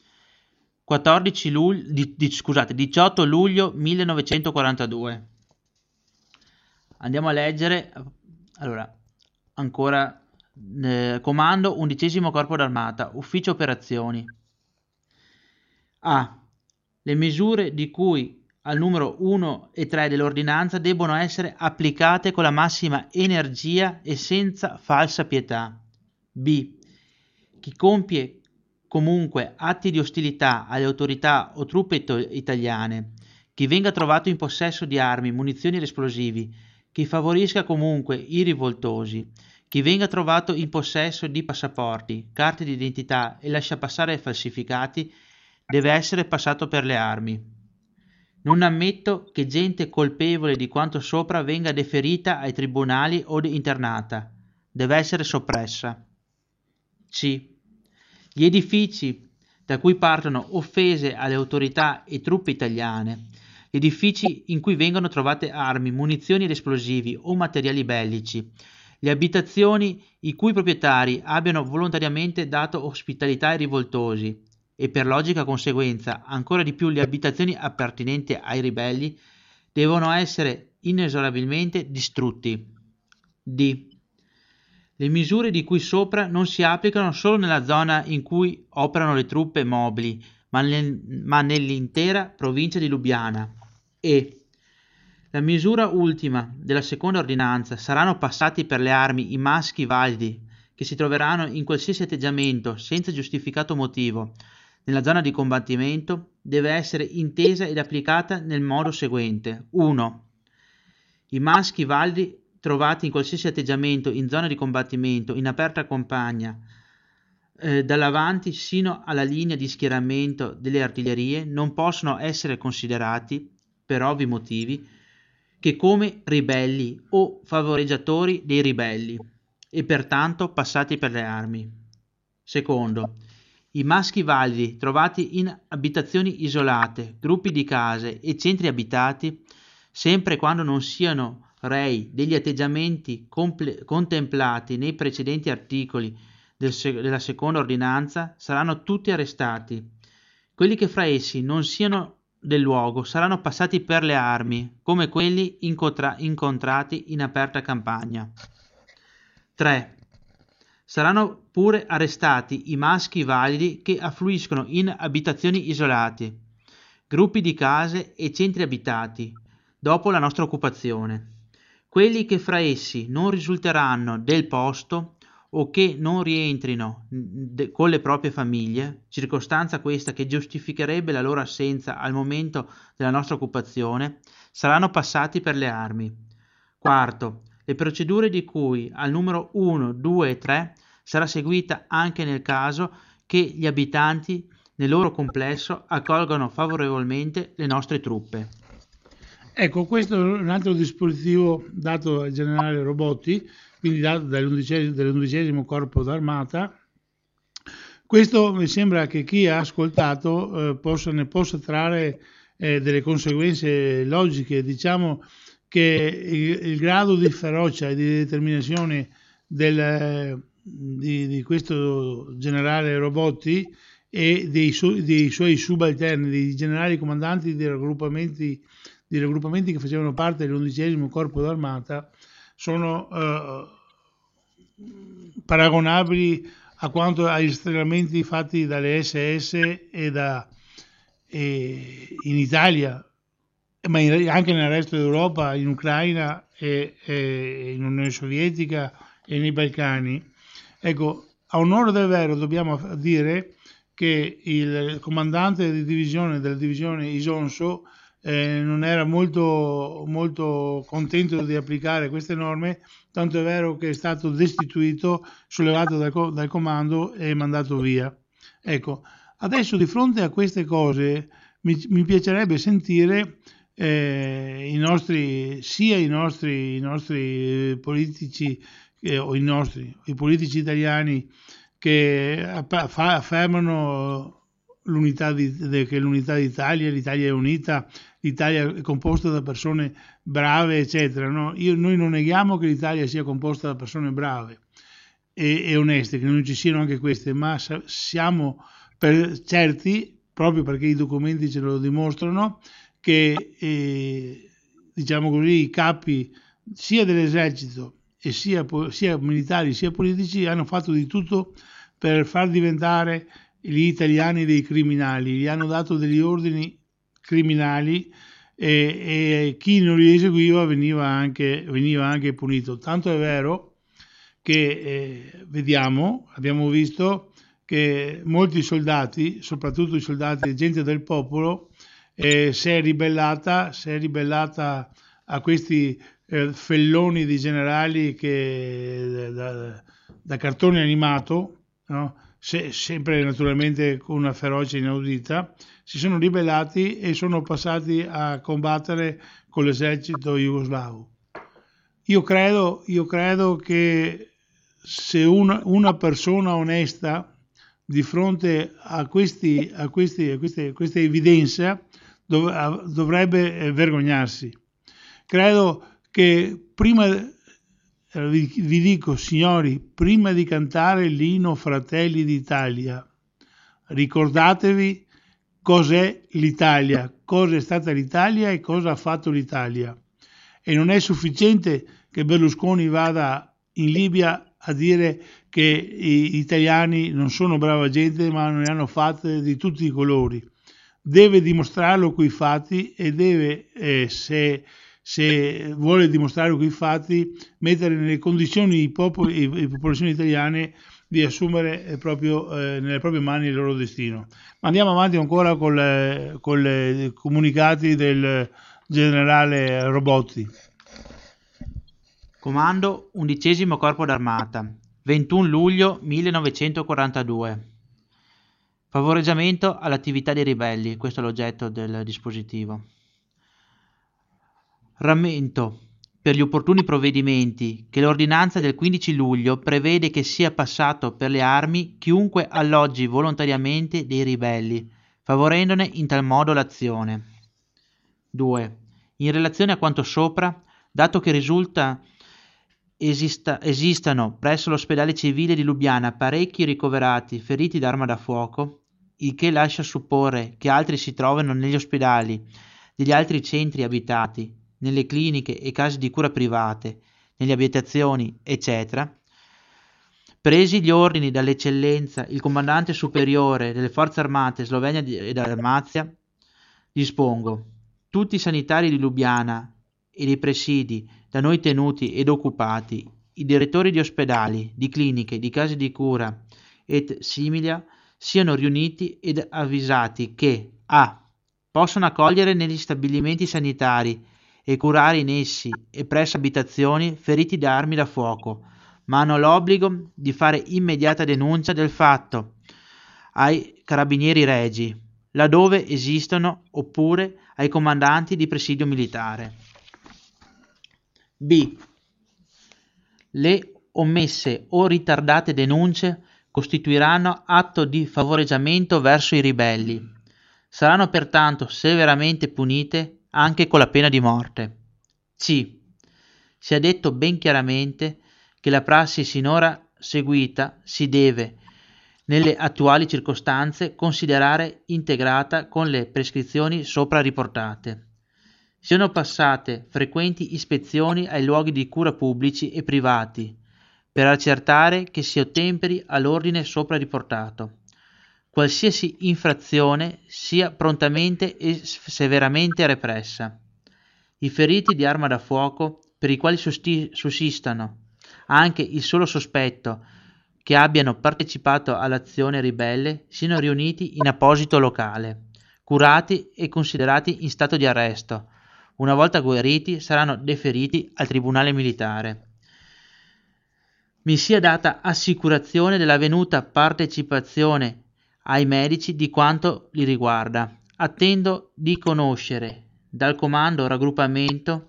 Speaker 1: 18 luglio 1942. Andiamo a leggere. Allora, ancora comando 11° Corpo d'Armata, ufficio operazioni. A. Le misure di cui al numero 1 e 3 dell'ordinanza debbono essere applicate con la massima energia e senza falsa pietà. B. Chi compie comunque atti di ostilità alle autorità o truppe italiane, chi venga trovato in possesso di armi, munizioni ed esplosivi, chi favorisca comunque i rivoltosi, chi venga trovato in possesso di passaporti, carte d'identità e lasciapassare falsificati, deve essere passato per le armi. Non ammetto che gente colpevole di quanto sopra venga deferita ai tribunali o internata. Deve essere soppressa. C. Gli edifici da cui partono offese alle autorità e truppe italiane, gli edifici in cui vengono trovate armi, munizioni ed esplosivi o materiali bellici, le abitazioni i cui proprietari abbiano volontariamente dato ospitalità ai rivoltosi e per logica conseguenza ancora di più le abitazioni appartenenti ai ribelli devono essere inesorabilmente distrutti. D. Le misure di cui sopra non si applicano solo nella zona in cui operano le truppe mobili, ma nell'intera provincia di Lubiana. E. La misura ultima della seconda ordinanza: saranno passati per le armi i maschi validi che si troveranno in qualsiasi atteggiamento senza giustificato motivo nella zona di combattimento, deve essere intesa ed applicata nel modo seguente. 1. I maschi validi trovati in qualsiasi atteggiamento in zona di combattimento in aperta campagna dall'avanti sino alla linea di schieramento delle artiglierie non possono essere considerati, per ovvi motivi, che come ribelli o favoreggiatori dei ribelli e pertanto passati per le armi. Secondo, i maschi validi trovati in abitazioni isolate, gruppi di case e centri abitati, sempre quando non siano rei degli atteggiamenti contemplati nei precedenti articoli della seconda ordinanza, saranno tutti arrestati. Quelli che fra essi non siano del luogo saranno passati per le armi, come quelli incontrati in aperta campagna. 3. Saranno pure arrestati i maschi validi che affluiscono in abitazioni isolate, gruppi di case e centri abitati, dopo la nostra occupazione. Quelli che fra essi non risulteranno del posto o che non rientrino con le proprie famiglie, circostanza questa che giustificherebbe la loro assenza al momento della nostra occupazione, saranno passati per le armi. 4. Le procedure di cui al numero 1, 2 e 3 sarà seguita anche nel caso che gli abitanti nel loro complesso accolgano favorevolmente le nostre truppe.
Speaker 2: Ecco, questo è un altro dispositivo dato al generale Robotti, quindi dato dell'11° Corpo d'Armata. Questo mi sembra che chi ha ascoltato ne possa trarre delle conseguenze logiche. Diciamo che il grado di ferocia e di determinazione di questo generale Robotti e dei suoi subalterni, dei generali comandanti dei raggruppamenti che facevano parte dell'11° Corpo d'Armata, sono paragonabili agli rastrellamenti fatti dalle SS e in Italia, ma anche nel resto d'Europa, in Ucraina e in Unione Sovietica e nei Balcani. Ecco, a onore del vero dobbiamo dire che il comandante della divisione Isonzo non era molto contento di applicare queste norme, tanto è vero che è stato destituito, sollevato dal comando e mandato via. Ecco, adesso di fronte a queste cose mi piacerebbe sentire i nostri politici o i politici italiani che affermano che l'unità d'Italia, l'Italia è unita, l'Italia è composta da persone brave, eccetera. No? Noi non neghiamo che l'Italia sia composta da persone brave e oneste, che non ci siano anche queste, ma siamo per certi, proprio perché i documenti ce lo dimostrano, che diciamo così, i capi sia dell'esercito e sia militari sia politici hanno fatto di tutto per far diventare gli italiani dei criminali, gli hanno dato degli ordini criminali e chi non li eseguiva veniva anche punito. Tanto è vero che abbiamo visto che molti soldati, soprattutto i soldati gente del popolo, si è ribellata a questi felloni di generali che da cartone animato, no? sempre naturalmente con una ferocia inaudita, si sono ribellati e sono passati a combattere con l'esercito jugoslavo. Io credo che se una persona onesta di fronte a queste evidenze dovrebbe vergognarsi. Credo che vi dico, signori, prima di cantare l'inno Fratelli d'Italia, ricordatevi cos'è l'Italia, cosa è stata l'Italia e cosa ha fatto l'Italia. E non è sufficiente che Berlusconi vada in Libia a dire che gli italiani non sono brava gente, ma ne hanno fatte di tutti i colori. Deve dimostrarlo coi fatti e deve, se vuole dimostrarlo coi fatti, mettere nelle condizioni le popolazioni italiane di assumere proprio nelle proprie mani il loro destino. Ma andiamo avanti ancora con i comunicati del generale Robotti.
Speaker 1: Comando 11° Corpo d'Armata, 21 luglio 1942. Favoreggiamento all'attività dei ribelli, questo è l'oggetto del dispositivo. Rammento, per gli opportuni provvedimenti, che l'ordinanza del 15 luglio prevede che sia passato per le armi chiunque alloggi volontariamente dei ribelli, favorendone in tal modo l'azione. 2. In relazione a quanto sopra, dato che risulta esistano presso l'ospedale civile di Lubiana parecchi ricoverati feriti d'arma da fuoco, il che lascia supporre che altri si trovano negli ospedali degli altri centri abitati, nelle cliniche e case di cura private, nelle abitazioni, eccetera. Presi gli ordini dall'eccellenza il comandante superiore delle forze armate Slovenia e Dalmazia, dispongo: tutti i sanitari di Lubiana e dei presidi da noi tenuti ed occupati, i direttori di ospedali, di cliniche, di case di cura et similia, siano riuniti ed avvisati che a. possono accogliere negli stabilimenti sanitari e curare in essi e presso abitazioni feriti da armi da fuoco, ma hanno l'obbligo di fare immediata denuncia del fatto ai carabinieri regi, laddove esistono, oppure ai comandanti di presidio militare. B. Le omesse o ritardate denunce costituiranno atto di favoreggiamento verso i ribelli. Saranno pertanto severamente punite anche con la pena di morte. C. Si è detto ben chiaramente che la prassi sinora seguita si deve, nelle attuali circostanze, considerare integrata con le prescrizioni sopra riportate. Siano passate frequenti ispezioni ai luoghi di cura pubblici e privati, per accertare che si ottemperi all'ordine sopra riportato. Qualsiasi infrazione sia prontamente e severamente repressa. I feriti di arma da fuoco, per i quali sussistano anche il solo sospetto che abbiano partecipato all'azione ribelle, siano riuniti in apposito locale, curati e considerati in stato di arresto. Una volta guariti saranno deferiti al tribunale militare. Mi sia data assicurazione dell'avvenuta partecipazione ai medici di quanto li riguarda. Attendo di conoscere dal comando raggruppamento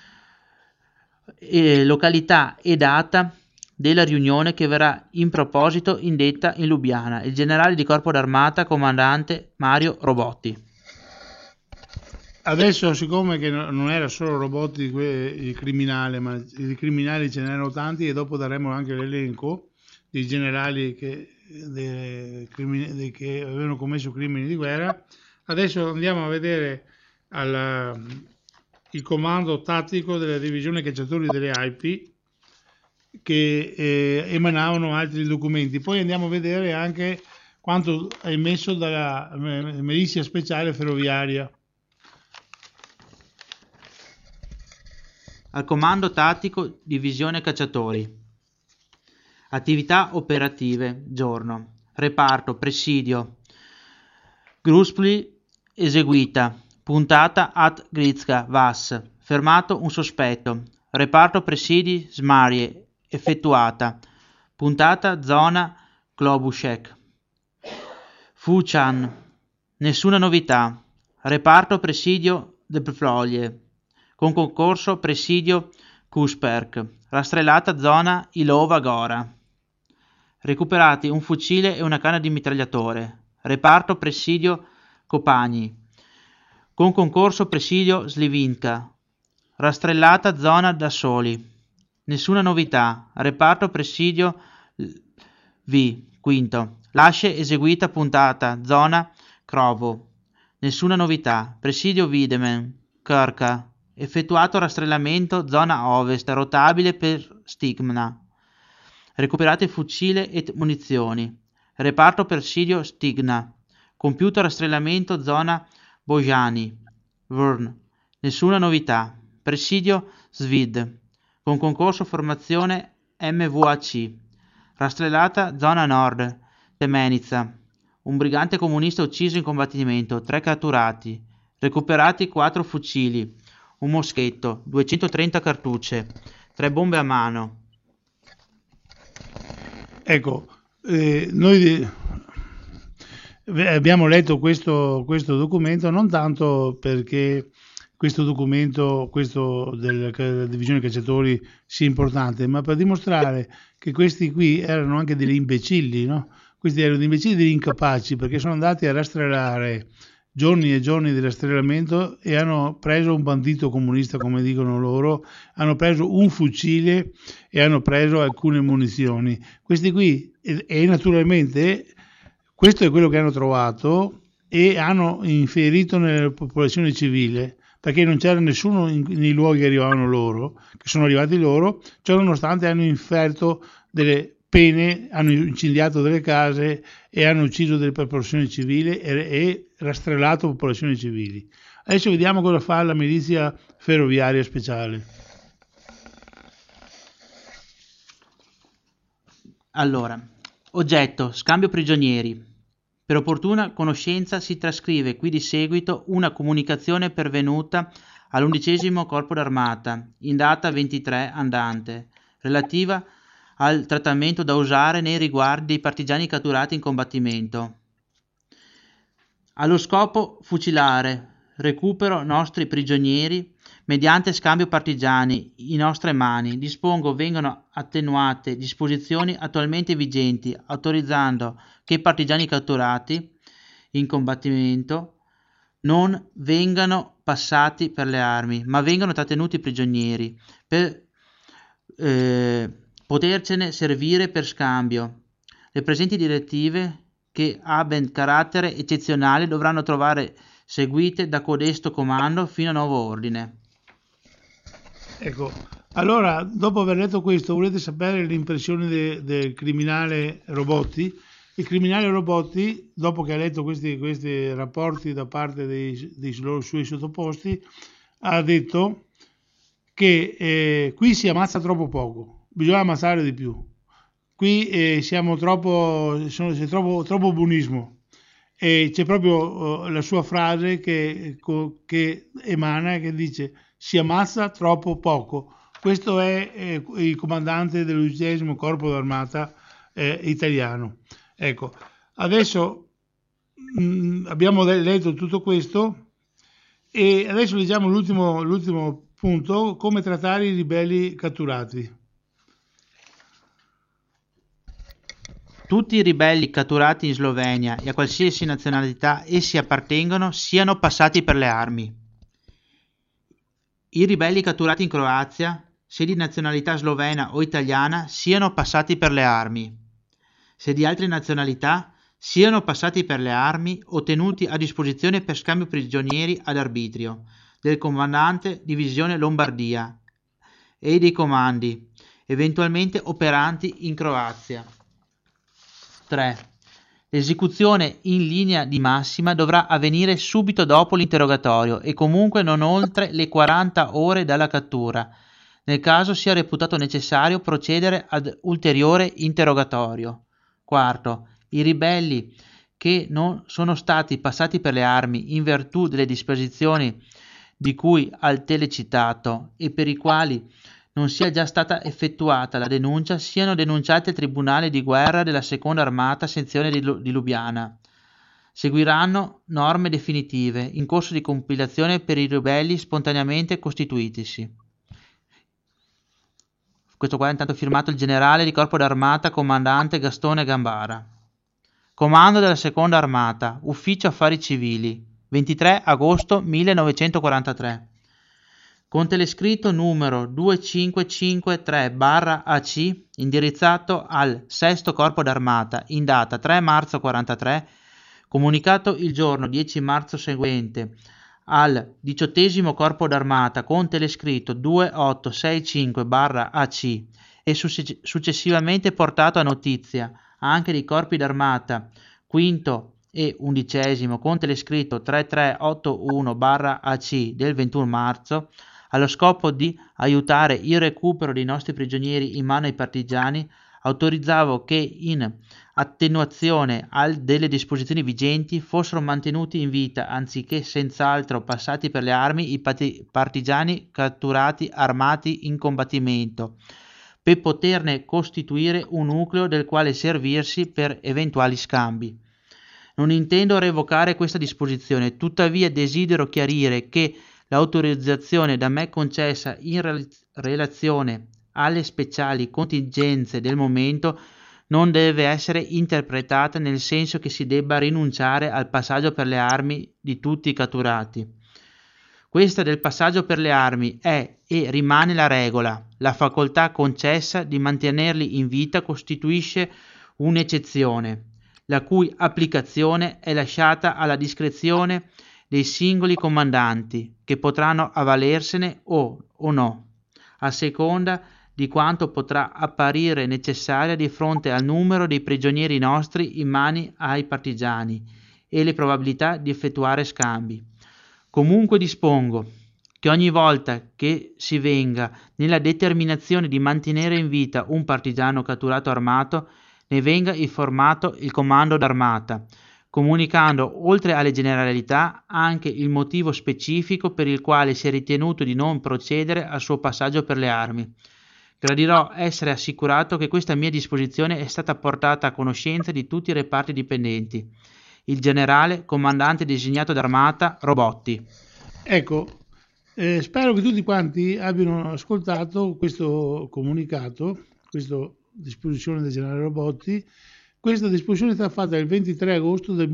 Speaker 1: località e data della riunione che verrà in proposito indetta in Lubiana. Il generale di corpo d'armata comandante Mario Robotti.
Speaker 2: Adesso, siccome che non era solo Robotti il criminale, ma i criminali ce n'erano tanti, e dopo daremo anche l'elenco dei generali che avevano commesso crimini di guerra, adesso andiamo a vedere il comando tattico della divisione cacciatori delle Alpi, che emanavano altri documenti. Poi andiamo a vedere anche quanto è emesso dalla milizia speciale ferroviaria.
Speaker 1: Al comando tattico divisione cacciatori. Attività operative giorno. Reparto presidio Gruspli eseguita. Puntata ad Grizka Vas. Fermato un sospetto. Reparto presidi Smarie effettuata. Puntata zona Klobuchek. Fuchan, nessuna novità. Reparto presidio de Pfloglie, con concorso presidio Kusperk, rastrellata zona Ilova Gora. Recuperati un fucile e una canna di mitragliatore. Reparto presidio Kopani, con concorso presidio Slivinka, rastrellata zona da Soli. Nessuna novità. Reparto presidio V, quinto. Lasce eseguita puntata zona Krovo. Nessuna novità. Presidio Wiedemann, Krka. Effettuato rastrellamento zona ovest, rotabile per Stigma. Recuperate fucile e munizioni. Reparto presidio Stigna. Compiuto rastrellamento zona Bojani, Vrn. Nessuna novità. Presidio Svid, con concorso formazione MVAC. Rastrellata zona nord, Temenica. Un brigante comunista ucciso in combattimento, 3 catturati. Recuperati 4 fucili, un moschetto, 230 cartucce, 3 bombe a mano.
Speaker 2: Ecco, noi abbiamo letto questo documento non tanto perché questo documento, questo della divisione cacciatori, sia importante, ma per dimostrare che questi qui erano anche degli imbecilli, no? Questi erano degli imbecilli, degli incapaci, perché sono andati a rastrellare giorni e giorni di rastrellamento e hanno preso un bandito comunista, come dicono loro, hanno preso un fucile e hanno preso alcune munizioni. Questi qui, e naturalmente, questo è quello che hanno trovato e hanno inferito nella popolazione civile, perché non c'era nessuno nei luoghi che arrivavano loro, che sono arrivati loro, ciò nonostante hanno inferto delle pene, hanno incendiato delle case e hanno ucciso delle popolazioni civili e rastrellato popolazioni civili. Adesso vediamo cosa fa la milizia ferroviaria speciale.
Speaker 1: Allora, oggetto, scambio prigionieri. Per opportuna conoscenza si trascrive qui di seguito una comunicazione pervenuta all'11° Corpo d'Armata, in data 23 andante, relativa al trattamento da usare nei riguardi dei partigiani catturati in combattimento. Allo scopo fucilare, recupero nostri prigionieri mediante scambio partigiani in nostre mani, dispongo vengano attenuate disposizioni attualmente vigenti, autorizzando che i partigiani catturati in combattimento non vengano passati per le armi, ma vengano trattenuti prigionieri per potercene servire per scambio. Le presenti direttive, che abbiano carattere eccezionale, dovranno trovare seguite da codesto comando fino a nuovo ordine.
Speaker 2: Ecco, allora, dopo aver letto questo, volete sapere l'impressione del criminale Robotti? Il criminale Robotti, dopo che ha letto questi rapporti da parte dei suoi sottoposti, ha detto che qui si ammazza troppo poco, bisogna ammazzare di più. Qui c'è troppo buonismo. E c'è proprio la sua frase che emana, che dice: si ammazza troppo poco. Questo è il comandante dell'11° Corpo d'Armata italiano. Ecco, adesso abbiamo letto tutto questo e adesso leggiamo l'ultimo punto: come trattare i ribelli catturati.
Speaker 1: Tutti i ribelli catturati in Slovenia e a qualsiasi nazionalità essi appartengano siano passati per le armi. I ribelli catturati in Croazia, se di nazionalità slovena o italiana, siano passati per le armi. Se di altre nazionalità, siano passati per le armi o tenuti a disposizione per scambio prigionieri ad arbitrio del comandante divisione Lombardia e dei comandi, eventualmente operanti in Croazia. 3. L'esecuzione in linea di massima dovrà avvenire subito dopo l'interrogatorio e comunque non oltre le 40 ore dalla cattura, nel caso sia reputato necessario procedere ad ulteriore interrogatorio. 4. I ribelli che non sono stati passati per le armi in virtù delle disposizioni di cui al telecitato e per i quali non sia già stata effettuata la denuncia, siano denunciati al Tribunale di Guerra della Seconda Armata, sezione di Lubiana. Seguiranno norme definitive in corso di compilazione per i ribelli spontaneamente costituitisi. Questo qua è intanto firmato il generale di corpo d'armata comandante Gastone Gambara. Comando della seconda armata, ufficio affari civili, 23 agosto 1943. Con telescritto numero 2553/AC, indirizzato al Sesto Corpo d'Armata in data 3 marzo 43, comunicato il giorno 10 marzo seguente al 18° Corpo d'Armata con telescritto 2865/AC e successivamente portato a notizia anche dei Corpi d'Armata quinto e 11° con telescritto 3381/AC del 21 marzo, allo scopo di aiutare il recupero dei nostri prigionieri in mano ai partigiani, autorizzavo che in attenuazione delle disposizioni vigenti fossero mantenuti in vita, anziché senz'altro passati per le armi, i partigiani catturati armati in combattimento, per poterne costituire un nucleo del quale servirsi per eventuali scambi. Non intendo revocare questa disposizione, tuttavia desidero chiarire che l'autorizzazione da me concessa in relazione alle speciali contingenze del momento non deve essere interpretata nel senso che si debba rinunciare al passaggio per le armi di tutti i catturati. Questa del passaggio per le armi è e rimane la regola. La facoltà concessa di mantenerli in vita costituisce un'eccezione, la cui applicazione è lasciata alla discrezione dei singoli comandanti, che potranno avvalersene o no, a seconda di quanto potrà apparire necessaria di fronte al numero dei prigionieri nostri in mano ai partigiani e le probabilità di effettuare scambi. Comunque dispongo che ogni volta che si venga nella determinazione di mantenere in vita un partigiano catturato armato, ne venga informato il comando d'armata, comunicando oltre alle generalità anche il motivo specifico per il quale si è ritenuto di non procedere al suo passaggio per le armi. Gradirò essere assicurato che questa mia disposizione è stata portata a conoscenza di tutti i reparti dipendenti. Il generale comandante designato d'armata Robotti.
Speaker 2: Ecco, spero che tutti quanti abbiano ascoltato questo comunicato, questa disposizione del generale Robotti. Questa disposizione è stata fatta il 23 agosto del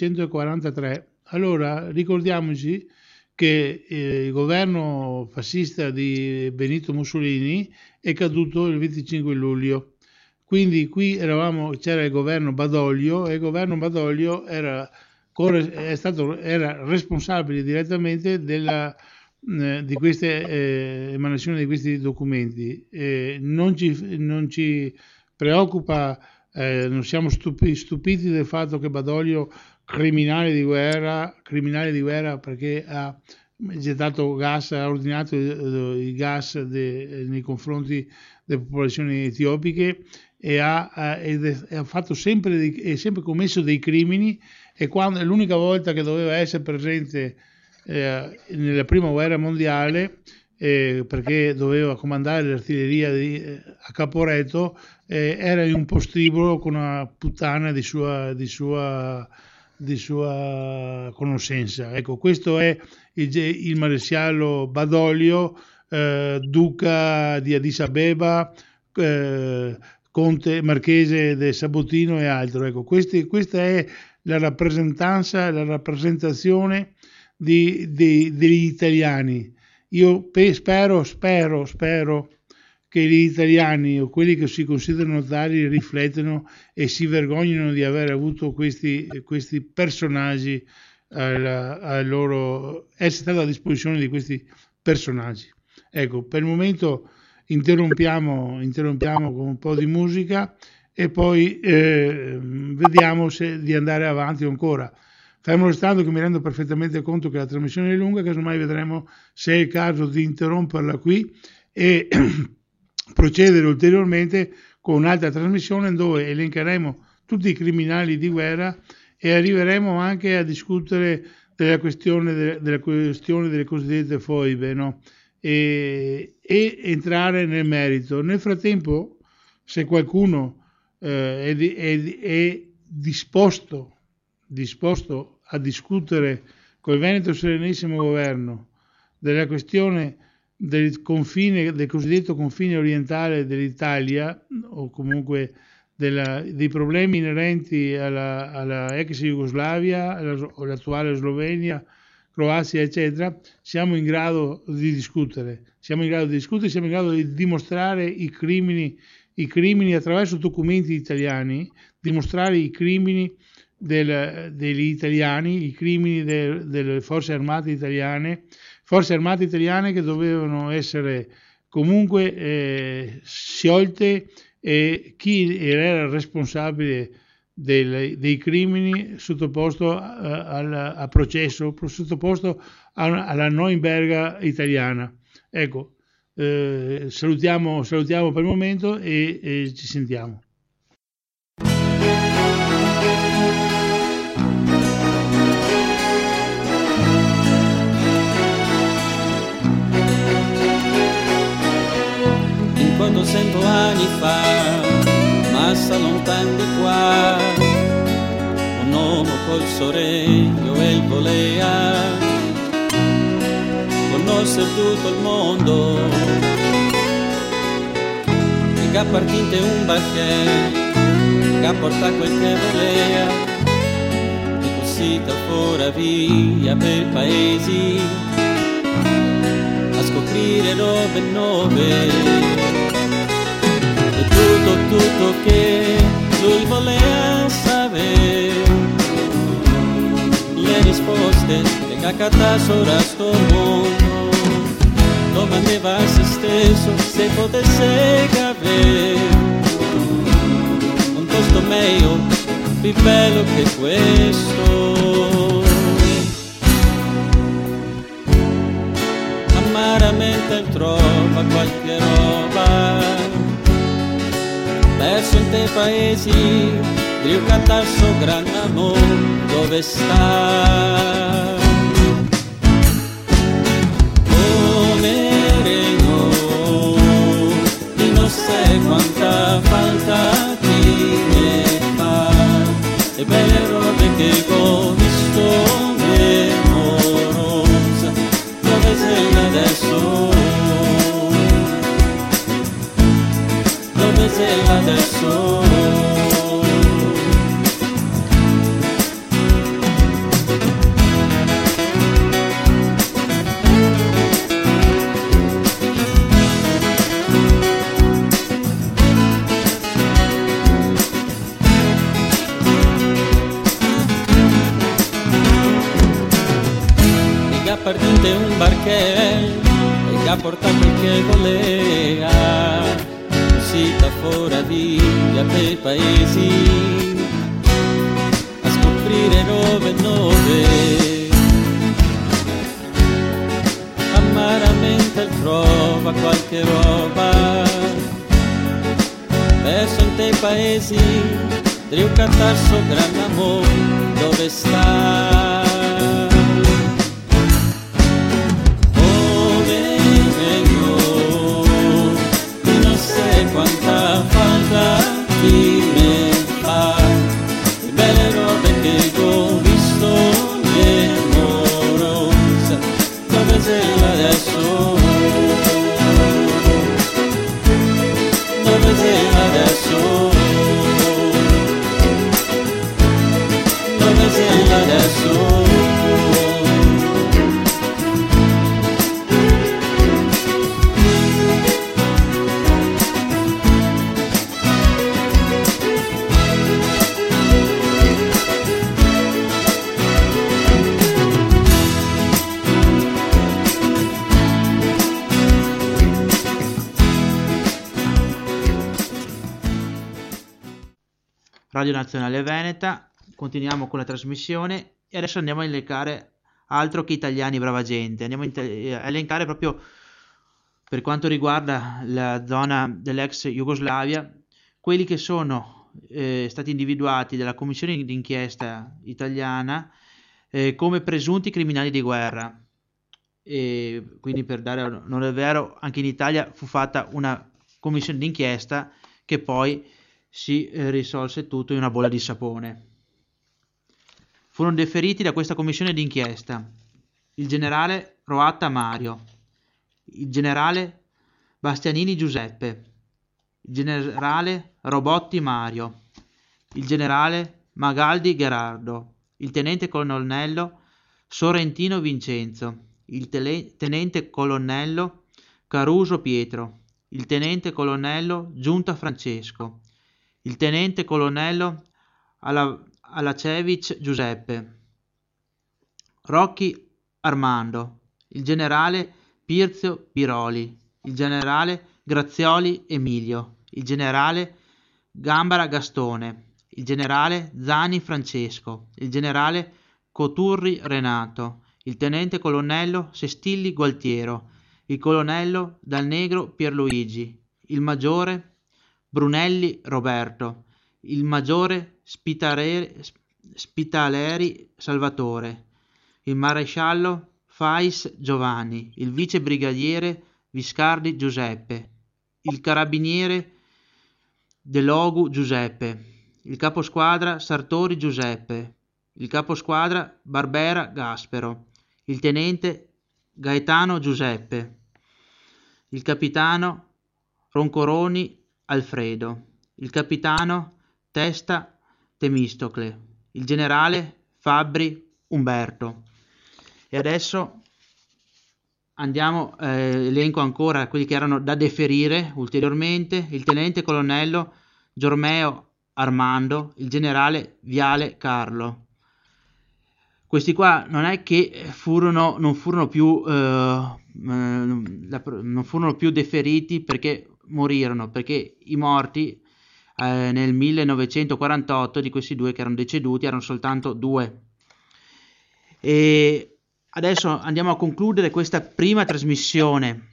Speaker 2: 1943. Allora, ricordiamoci che il governo fascista di Benito Mussolini è caduto il 25 luglio. Quindi qui c'era il governo Badoglio, e il governo Badoglio era responsabile direttamente di queste emanazioni di questi documenti. Non ci preoccupa, non siamo stupiti del fatto che Badoglio, criminale di guerra perché ha gettato gas, ha ordinato i gas nei confronti delle popolazioni etiopiche e ha fatto sempre commesso dei crimini, e quando è l'unica volta che doveva essere presente nella prima guerra mondiale, perché doveva comandare l'artiglieria a Caporetto, era in un postibolo con una puttana di sua conoscenza. Ecco, questo è il maresciallo Badoglio, duca di Addis Abeba, conte marchese del Sabotino e altro. Ecco, questa è la rappresentazione degli italiani. Io spero che gli italiani o quelli che si considerano tali riflettano e si vergognino di aver avuto questi personaggi essere stato a disposizione di questi personaggi. Ecco, per il momento interrompiamo con un po' di musica e poi vediamo se di andare avanti ancora. Fermo restando che mi rendo perfettamente conto che la trasmissione è lunga, casomai vedremo se è il caso di interromperla qui e procedere ulteriormente con un'altra trasmissione dove elencheremo tutti i criminali di guerra e arriveremo anche a discutere della questione delle cosiddette foibe, no? E entrare nel merito. Nel frattempo, se qualcuno è disposto disposto a discutere col Veneto Serenissimo Governo della questione del confine, del cosiddetto confine orientale dell'Italia, o comunque dei problemi inerenti alla ex Jugoslavia, all'attuale Slovenia, Croazia, eccetera, siamo in grado di discutere, siamo in grado di dimostrare i crimini attraverso documenti italiani, dimostrare i crimini degli italiani, i crimini delle forze armate italiane che dovevano essere comunque sciolte, e chi era responsabile dei crimini sottoposto a processo, sottoposto alla Norimberga italiana. Ecco, salutiamo per il momento e ci sentiamo.
Speaker 3: Quando 100 anni fa, massa lontano di qua, un uomo col sorello e il volea conoscere tutto il mondo, e che partite un barchè che porta quel che volea, e così da fuori via per paesi a scoprire robe nuove. Tutto che lui voleva sapere, le risposte che cacata sopra sto mondo, domandava a se stesso se potesse capire un posto meglio, più bello che questo. Amaramente trova qualche roba verso in te paesi, Dio canta il suo gran amore, dove sta? Come regno, di non sai quanta falta ti ne fa, e belle robe che ho visto memorosa, dove sei adesso? Dove sei adesso? E che ha partito un barchè e che ha portato quel che voleva, da fuori via per paesi a scoprire robe nuove. Amaramente trova qualche roba verso in te paesi, Dio canta il suo gran amore, dove sta? Quanta falta ti ne fa, e belle robe che ho visto memorosa, dove sei adesso? Dove sei adesso? Dove sei adesso?
Speaker 1: Radio Nazionale Veneta, continuiamo con la trasmissione e adesso andiamo a elencare altro che italiani brava gente, andiamo a elencare proprio per quanto riguarda la zona dell'ex Jugoslavia, quelli che sono stati individuati dalla commissione d'inchiesta italiana come presunti criminali di guerra. E quindi, per dare onore al vero, anche in Italia fu fatta una commissione d'inchiesta che poi si risolse tutto in una bolla di sapone. Furono deferiti da questa commissione d'inchiesta il generale Roatta Mario, il generale Bastianini Giuseppe, il generale Robotti Mario, il generale Magaldi Gerardo, il tenente colonnello Sorrentino Vincenzo, il tenente colonnello Caruso Pietro, il tenente colonnello Giunta Francesco, il tenente colonnello Alacevic Giuseppe, Rocchi Armando, il generale Pirzio Piroli, il generale Grazioli Emilio, il generale Gambara Gastone, il generale Zani Francesco, il generale Coturri Renato, il tenente colonnello Sestilli Gualtiero, il colonnello Dal Negro Pierluigi, il maggiore Brunelli Roberto, il maggiore Spitaleri Salvatore, il maresciallo Fais Giovanni, il vice brigadiere Viscardi Giuseppe, il carabiniere Delogu Giuseppe, il caposquadra Sartori Giuseppe, il caposquadra Barbera Gaspero, il tenente Gaetano Giuseppe, il capitano Roncoroni Alfredo, il capitano Testa Temistocle, il generale Fabbri Umberto. E adesso andiamo, elenco ancora quelli che erano da deferire ulteriormente: il tenente colonnello Giormeo Armando, il generale Viale Carlo. Questi qua non è che non furono più deferiti perché morirono, perché i morti nel 1948 di questi due che erano deceduti erano soltanto 2. E adesso andiamo a concludere questa prima trasmissione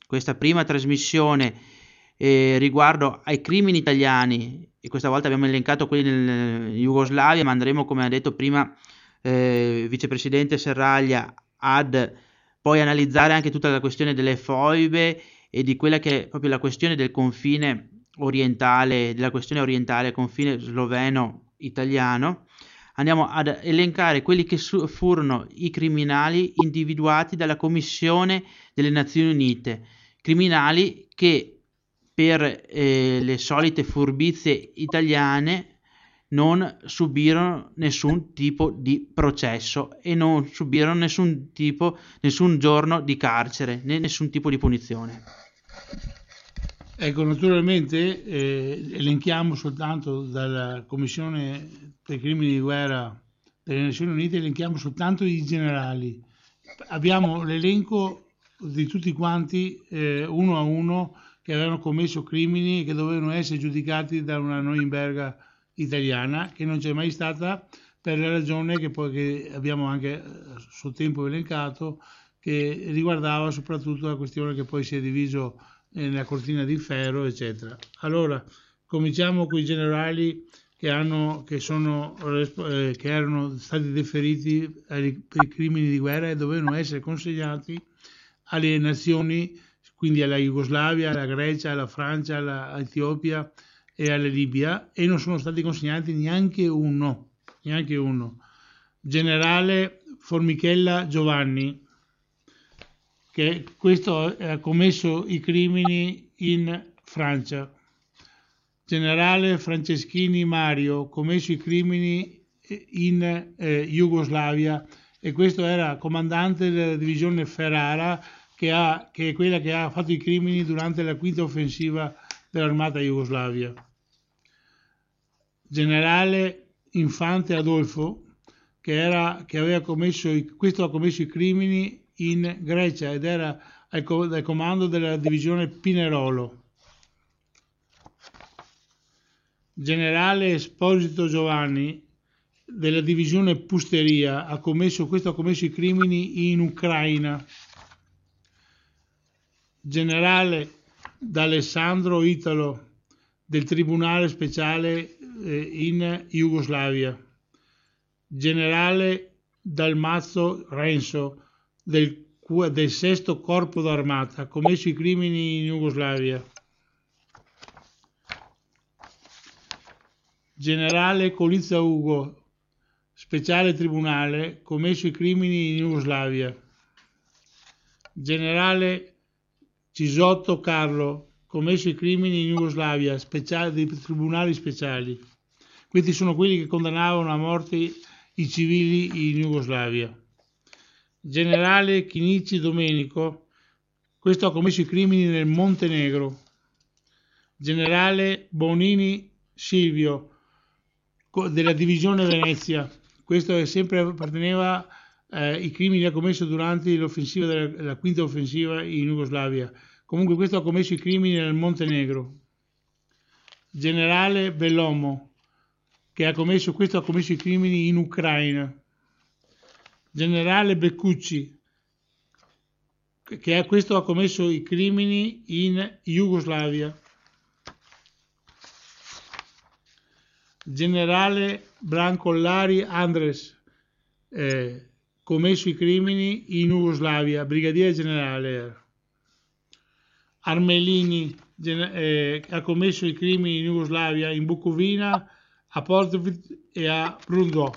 Speaker 1: riguardo ai crimini italiani, e questa volta abbiamo elencato quelli in Jugoslavia, ma andremo, come ha detto prima vicepresidente Serraglia, ad poi analizzare anche tutta la questione delle foibe e di quella che è proprio la questione del confine orientale, della questione orientale, confine sloveno-italiano. Andiamo ad elencare quelli che furono i criminali individuati dalla Commissione delle Nazioni Unite, criminali che per le solite furbizie italiane non subirono nessun tipo di processo e non subirono nessun giorno di carcere né nessun tipo di punizione.
Speaker 2: Ecco, naturalmente elenchiamo soltanto dalla Commissione per i crimini di guerra delle Nazioni Unite, elenchiamo soltanto i generali. Abbiamo l'elenco di tutti quanti, uno a uno, che avevano commesso crimini e che dovevano essere giudicati da una Norimberga italiana, che non c'è mai stata, per la ragione che abbiamo anche a suo tempo elencato, che riguardava soprattutto la questione che poi si è diviso nella cortina di ferro, eccetera. Allora, cominciamo con i generali che erano stati deferiti per i crimini di guerra e dovevano essere consegnati alle nazioni, quindi alla Jugoslavia, alla Grecia, alla Francia, all'Etiopia e alla Libia, e non sono stati consegnati neanche uno. Generale Formichella Giovanni, che questo ha commesso i crimini in Francia. Generale Franceschini Mario, commesso i crimini in Jugoslavia, e questo era comandante della divisione Ferrara, che è quella che ha fatto i crimini durante la quinta offensiva dell'armata Jugoslavia. Generale Infante Adolfo, ha commesso i crimini in Grecia ed era al comando della divisione Pinerolo. Generale Esposito Giovanni, della divisione Pusteria, ha commesso i crimini in Ucraina. Generale D'Alessandro Italo, del Tribunale Speciale in Jugoslavia. Generale Dalmazzo Renzo, del Sesto Corpo d'Armata, ha commesso i crimini in Jugoslavia. Generale Colizza Ugo, speciale tribunale, commesso i crimini in Jugoslavia. Generale Cisotto Carlo, commesso i crimini in Jugoslavia, dei tribunali speciali. Questi sono quelli che condannavano a morte i civili in Jugoslavia. Generale Chinici Domenico, questo ha commesso i crimini nel Montenegro. Generale Bonini Silvio, della divisione Venezia, questo sempre apparteneva ai crimini che ha commesso durante l'offensiva la quinta offensiva in Jugoslavia. Comunque questo ha commesso i crimini nel Montenegro. Generale Bellomo, questo ha commesso i crimini in Ucraina. Generale Beccucci, questo ha commesso i crimini in Jugoslavia. Generale Brancollari Andres, commesso i crimini in Jugoslavia, brigadiere generale. Armelini ha commesso i crimini in Jugoslavia, in Bucovina, a Portovit e a Brundò.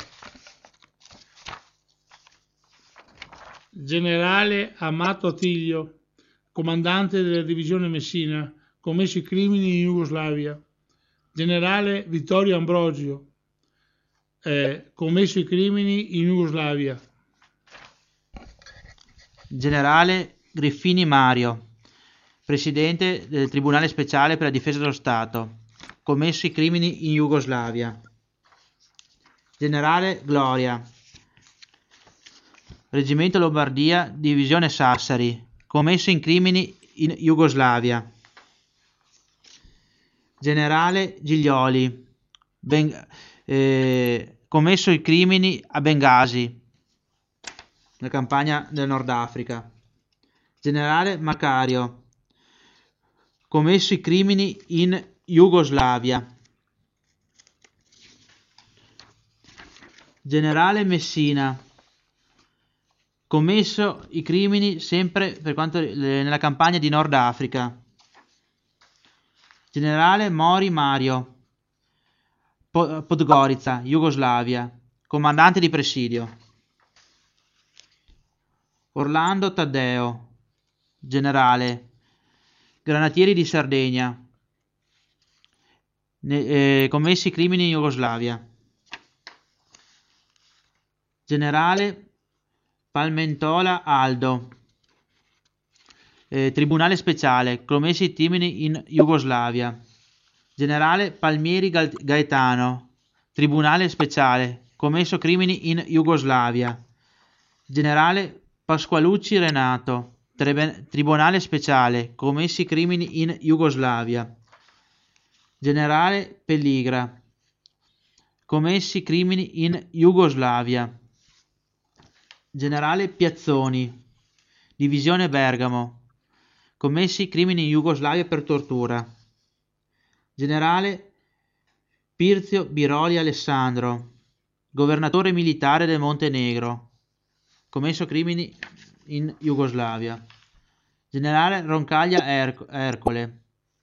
Speaker 2: Generale Amato Attilio, comandante della divisione Messina, commesso i crimini in Jugoslavia. Generale Vittorio Ambrogio, commesso i crimini in Jugoslavia.
Speaker 1: Generale Griffini Mario, presidente del Tribunale Speciale per la Difesa dello Stato, commesso i crimini in Jugoslavia. Generale Gloria, Reggimento Lombardia, Divisione Sassari, commesso i crimini in Jugoslavia. Generale Giglioli, commesso i crimini a Bengasi, nella campagna del Nord Africa. Generale Macario, commesso i crimini in Jugoslavia. Generale Messina, commesso i crimini sempre per quanto nella campagna di Nord Africa. Generale Mori Mario, Podgorica, Jugoslavia, comandante di presidio. Orlando Taddeo, generale, Granatieri di Sardegna, commessi crimini in Jugoslavia. Generale Palmentola Aldo, Tribunale Speciale, commessi crimini in Jugoslavia. Generale Palmieri Gaetano, Tribunale Speciale, commesso crimini in Jugoslavia. Generale Pasqualucci Renato, Tribunale Speciale, commessi crimini in Jugoslavia. Generale Pelligra, commessi crimini in Jugoslavia. Generale Piazzoni, Divisione Bergamo, commessi crimini in Jugoslavia per tortura. Generale Pirzio Biroli Alessandro, governatore militare del Montenegro, commesso crimini in Jugoslavia. Generale Roncaglia Ercole,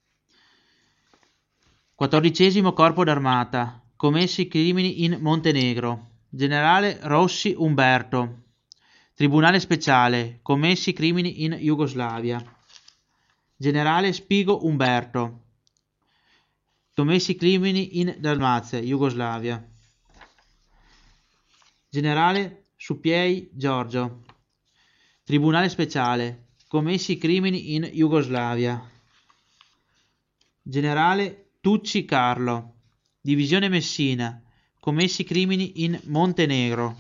Speaker 1: 14° Corpo d'Armata, commessi crimini in Montenegro. Generale Rossi Umberto, Tribunale Speciale, commessi crimini in Jugoslavia. Generale Spigo Umberto, commessi crimini in Dalmazia, Jugoslavia. Generale Supiei Giorgio, Tribunale Speciale, commessi crimini in Jugoslavia. Generale Tucci Carlo, Divisione Messina, commessi crimini in Montenegro.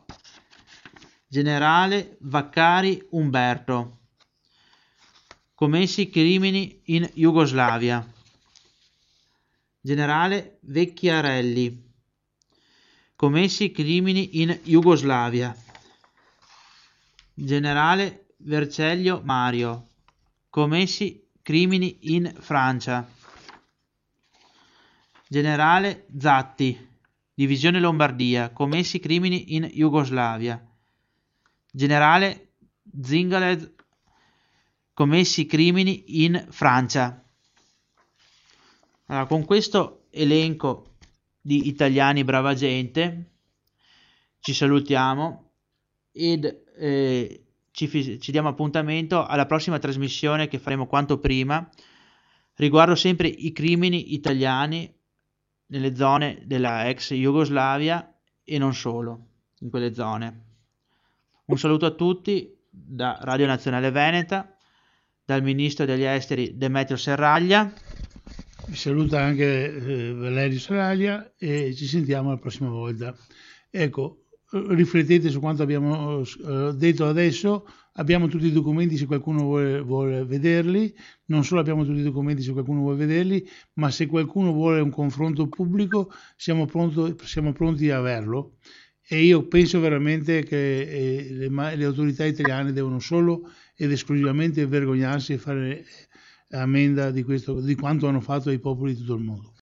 Speaker 1: Generale Vaccari Umberto, commessi crimini in Jugoslavia. Generale Vecchiarelli, commessi crimini in Jugoslavia. Generale Verceglio Mario, commessi crimini in Francia. Generale Zatti, Divisione Lombardia, commessi crimini in Jugoslavia. Generale Zingaled, commessi crimini in Francia. Allora, con questo elenco di italiani brava gente ci salutiamo ed ci diamo appuntamento alla prossima trasmissione che faremo quanto prima, riguardo sempre i crimini italiani nelle zone della ex Jugoslavia e non solo in quelle zone. Un saluto a tutti da Radio Nazionale Veneta, dal Ministro degli Esteri Demetrio Serraglia.
Speaker 2: Vi saluta anche Valerio Serraglia e ci sentiamo la prossima volta. Ecco, riflettete su quanto abbiamo detto adesso. Abbiamo tutti i documenti se qualcuno vuole vederli, non solo abbiamo tutti i documenti se qualcuno vuole vederli, ma se qualcuno vuole un confronto pubblico siamo pronti a averlo. E io penso veramente che le autorità italiane devono solo ed esclusivamente vergognarsi e fare ammenda di quanto hanno fatto ai popoli di tutto il mondo.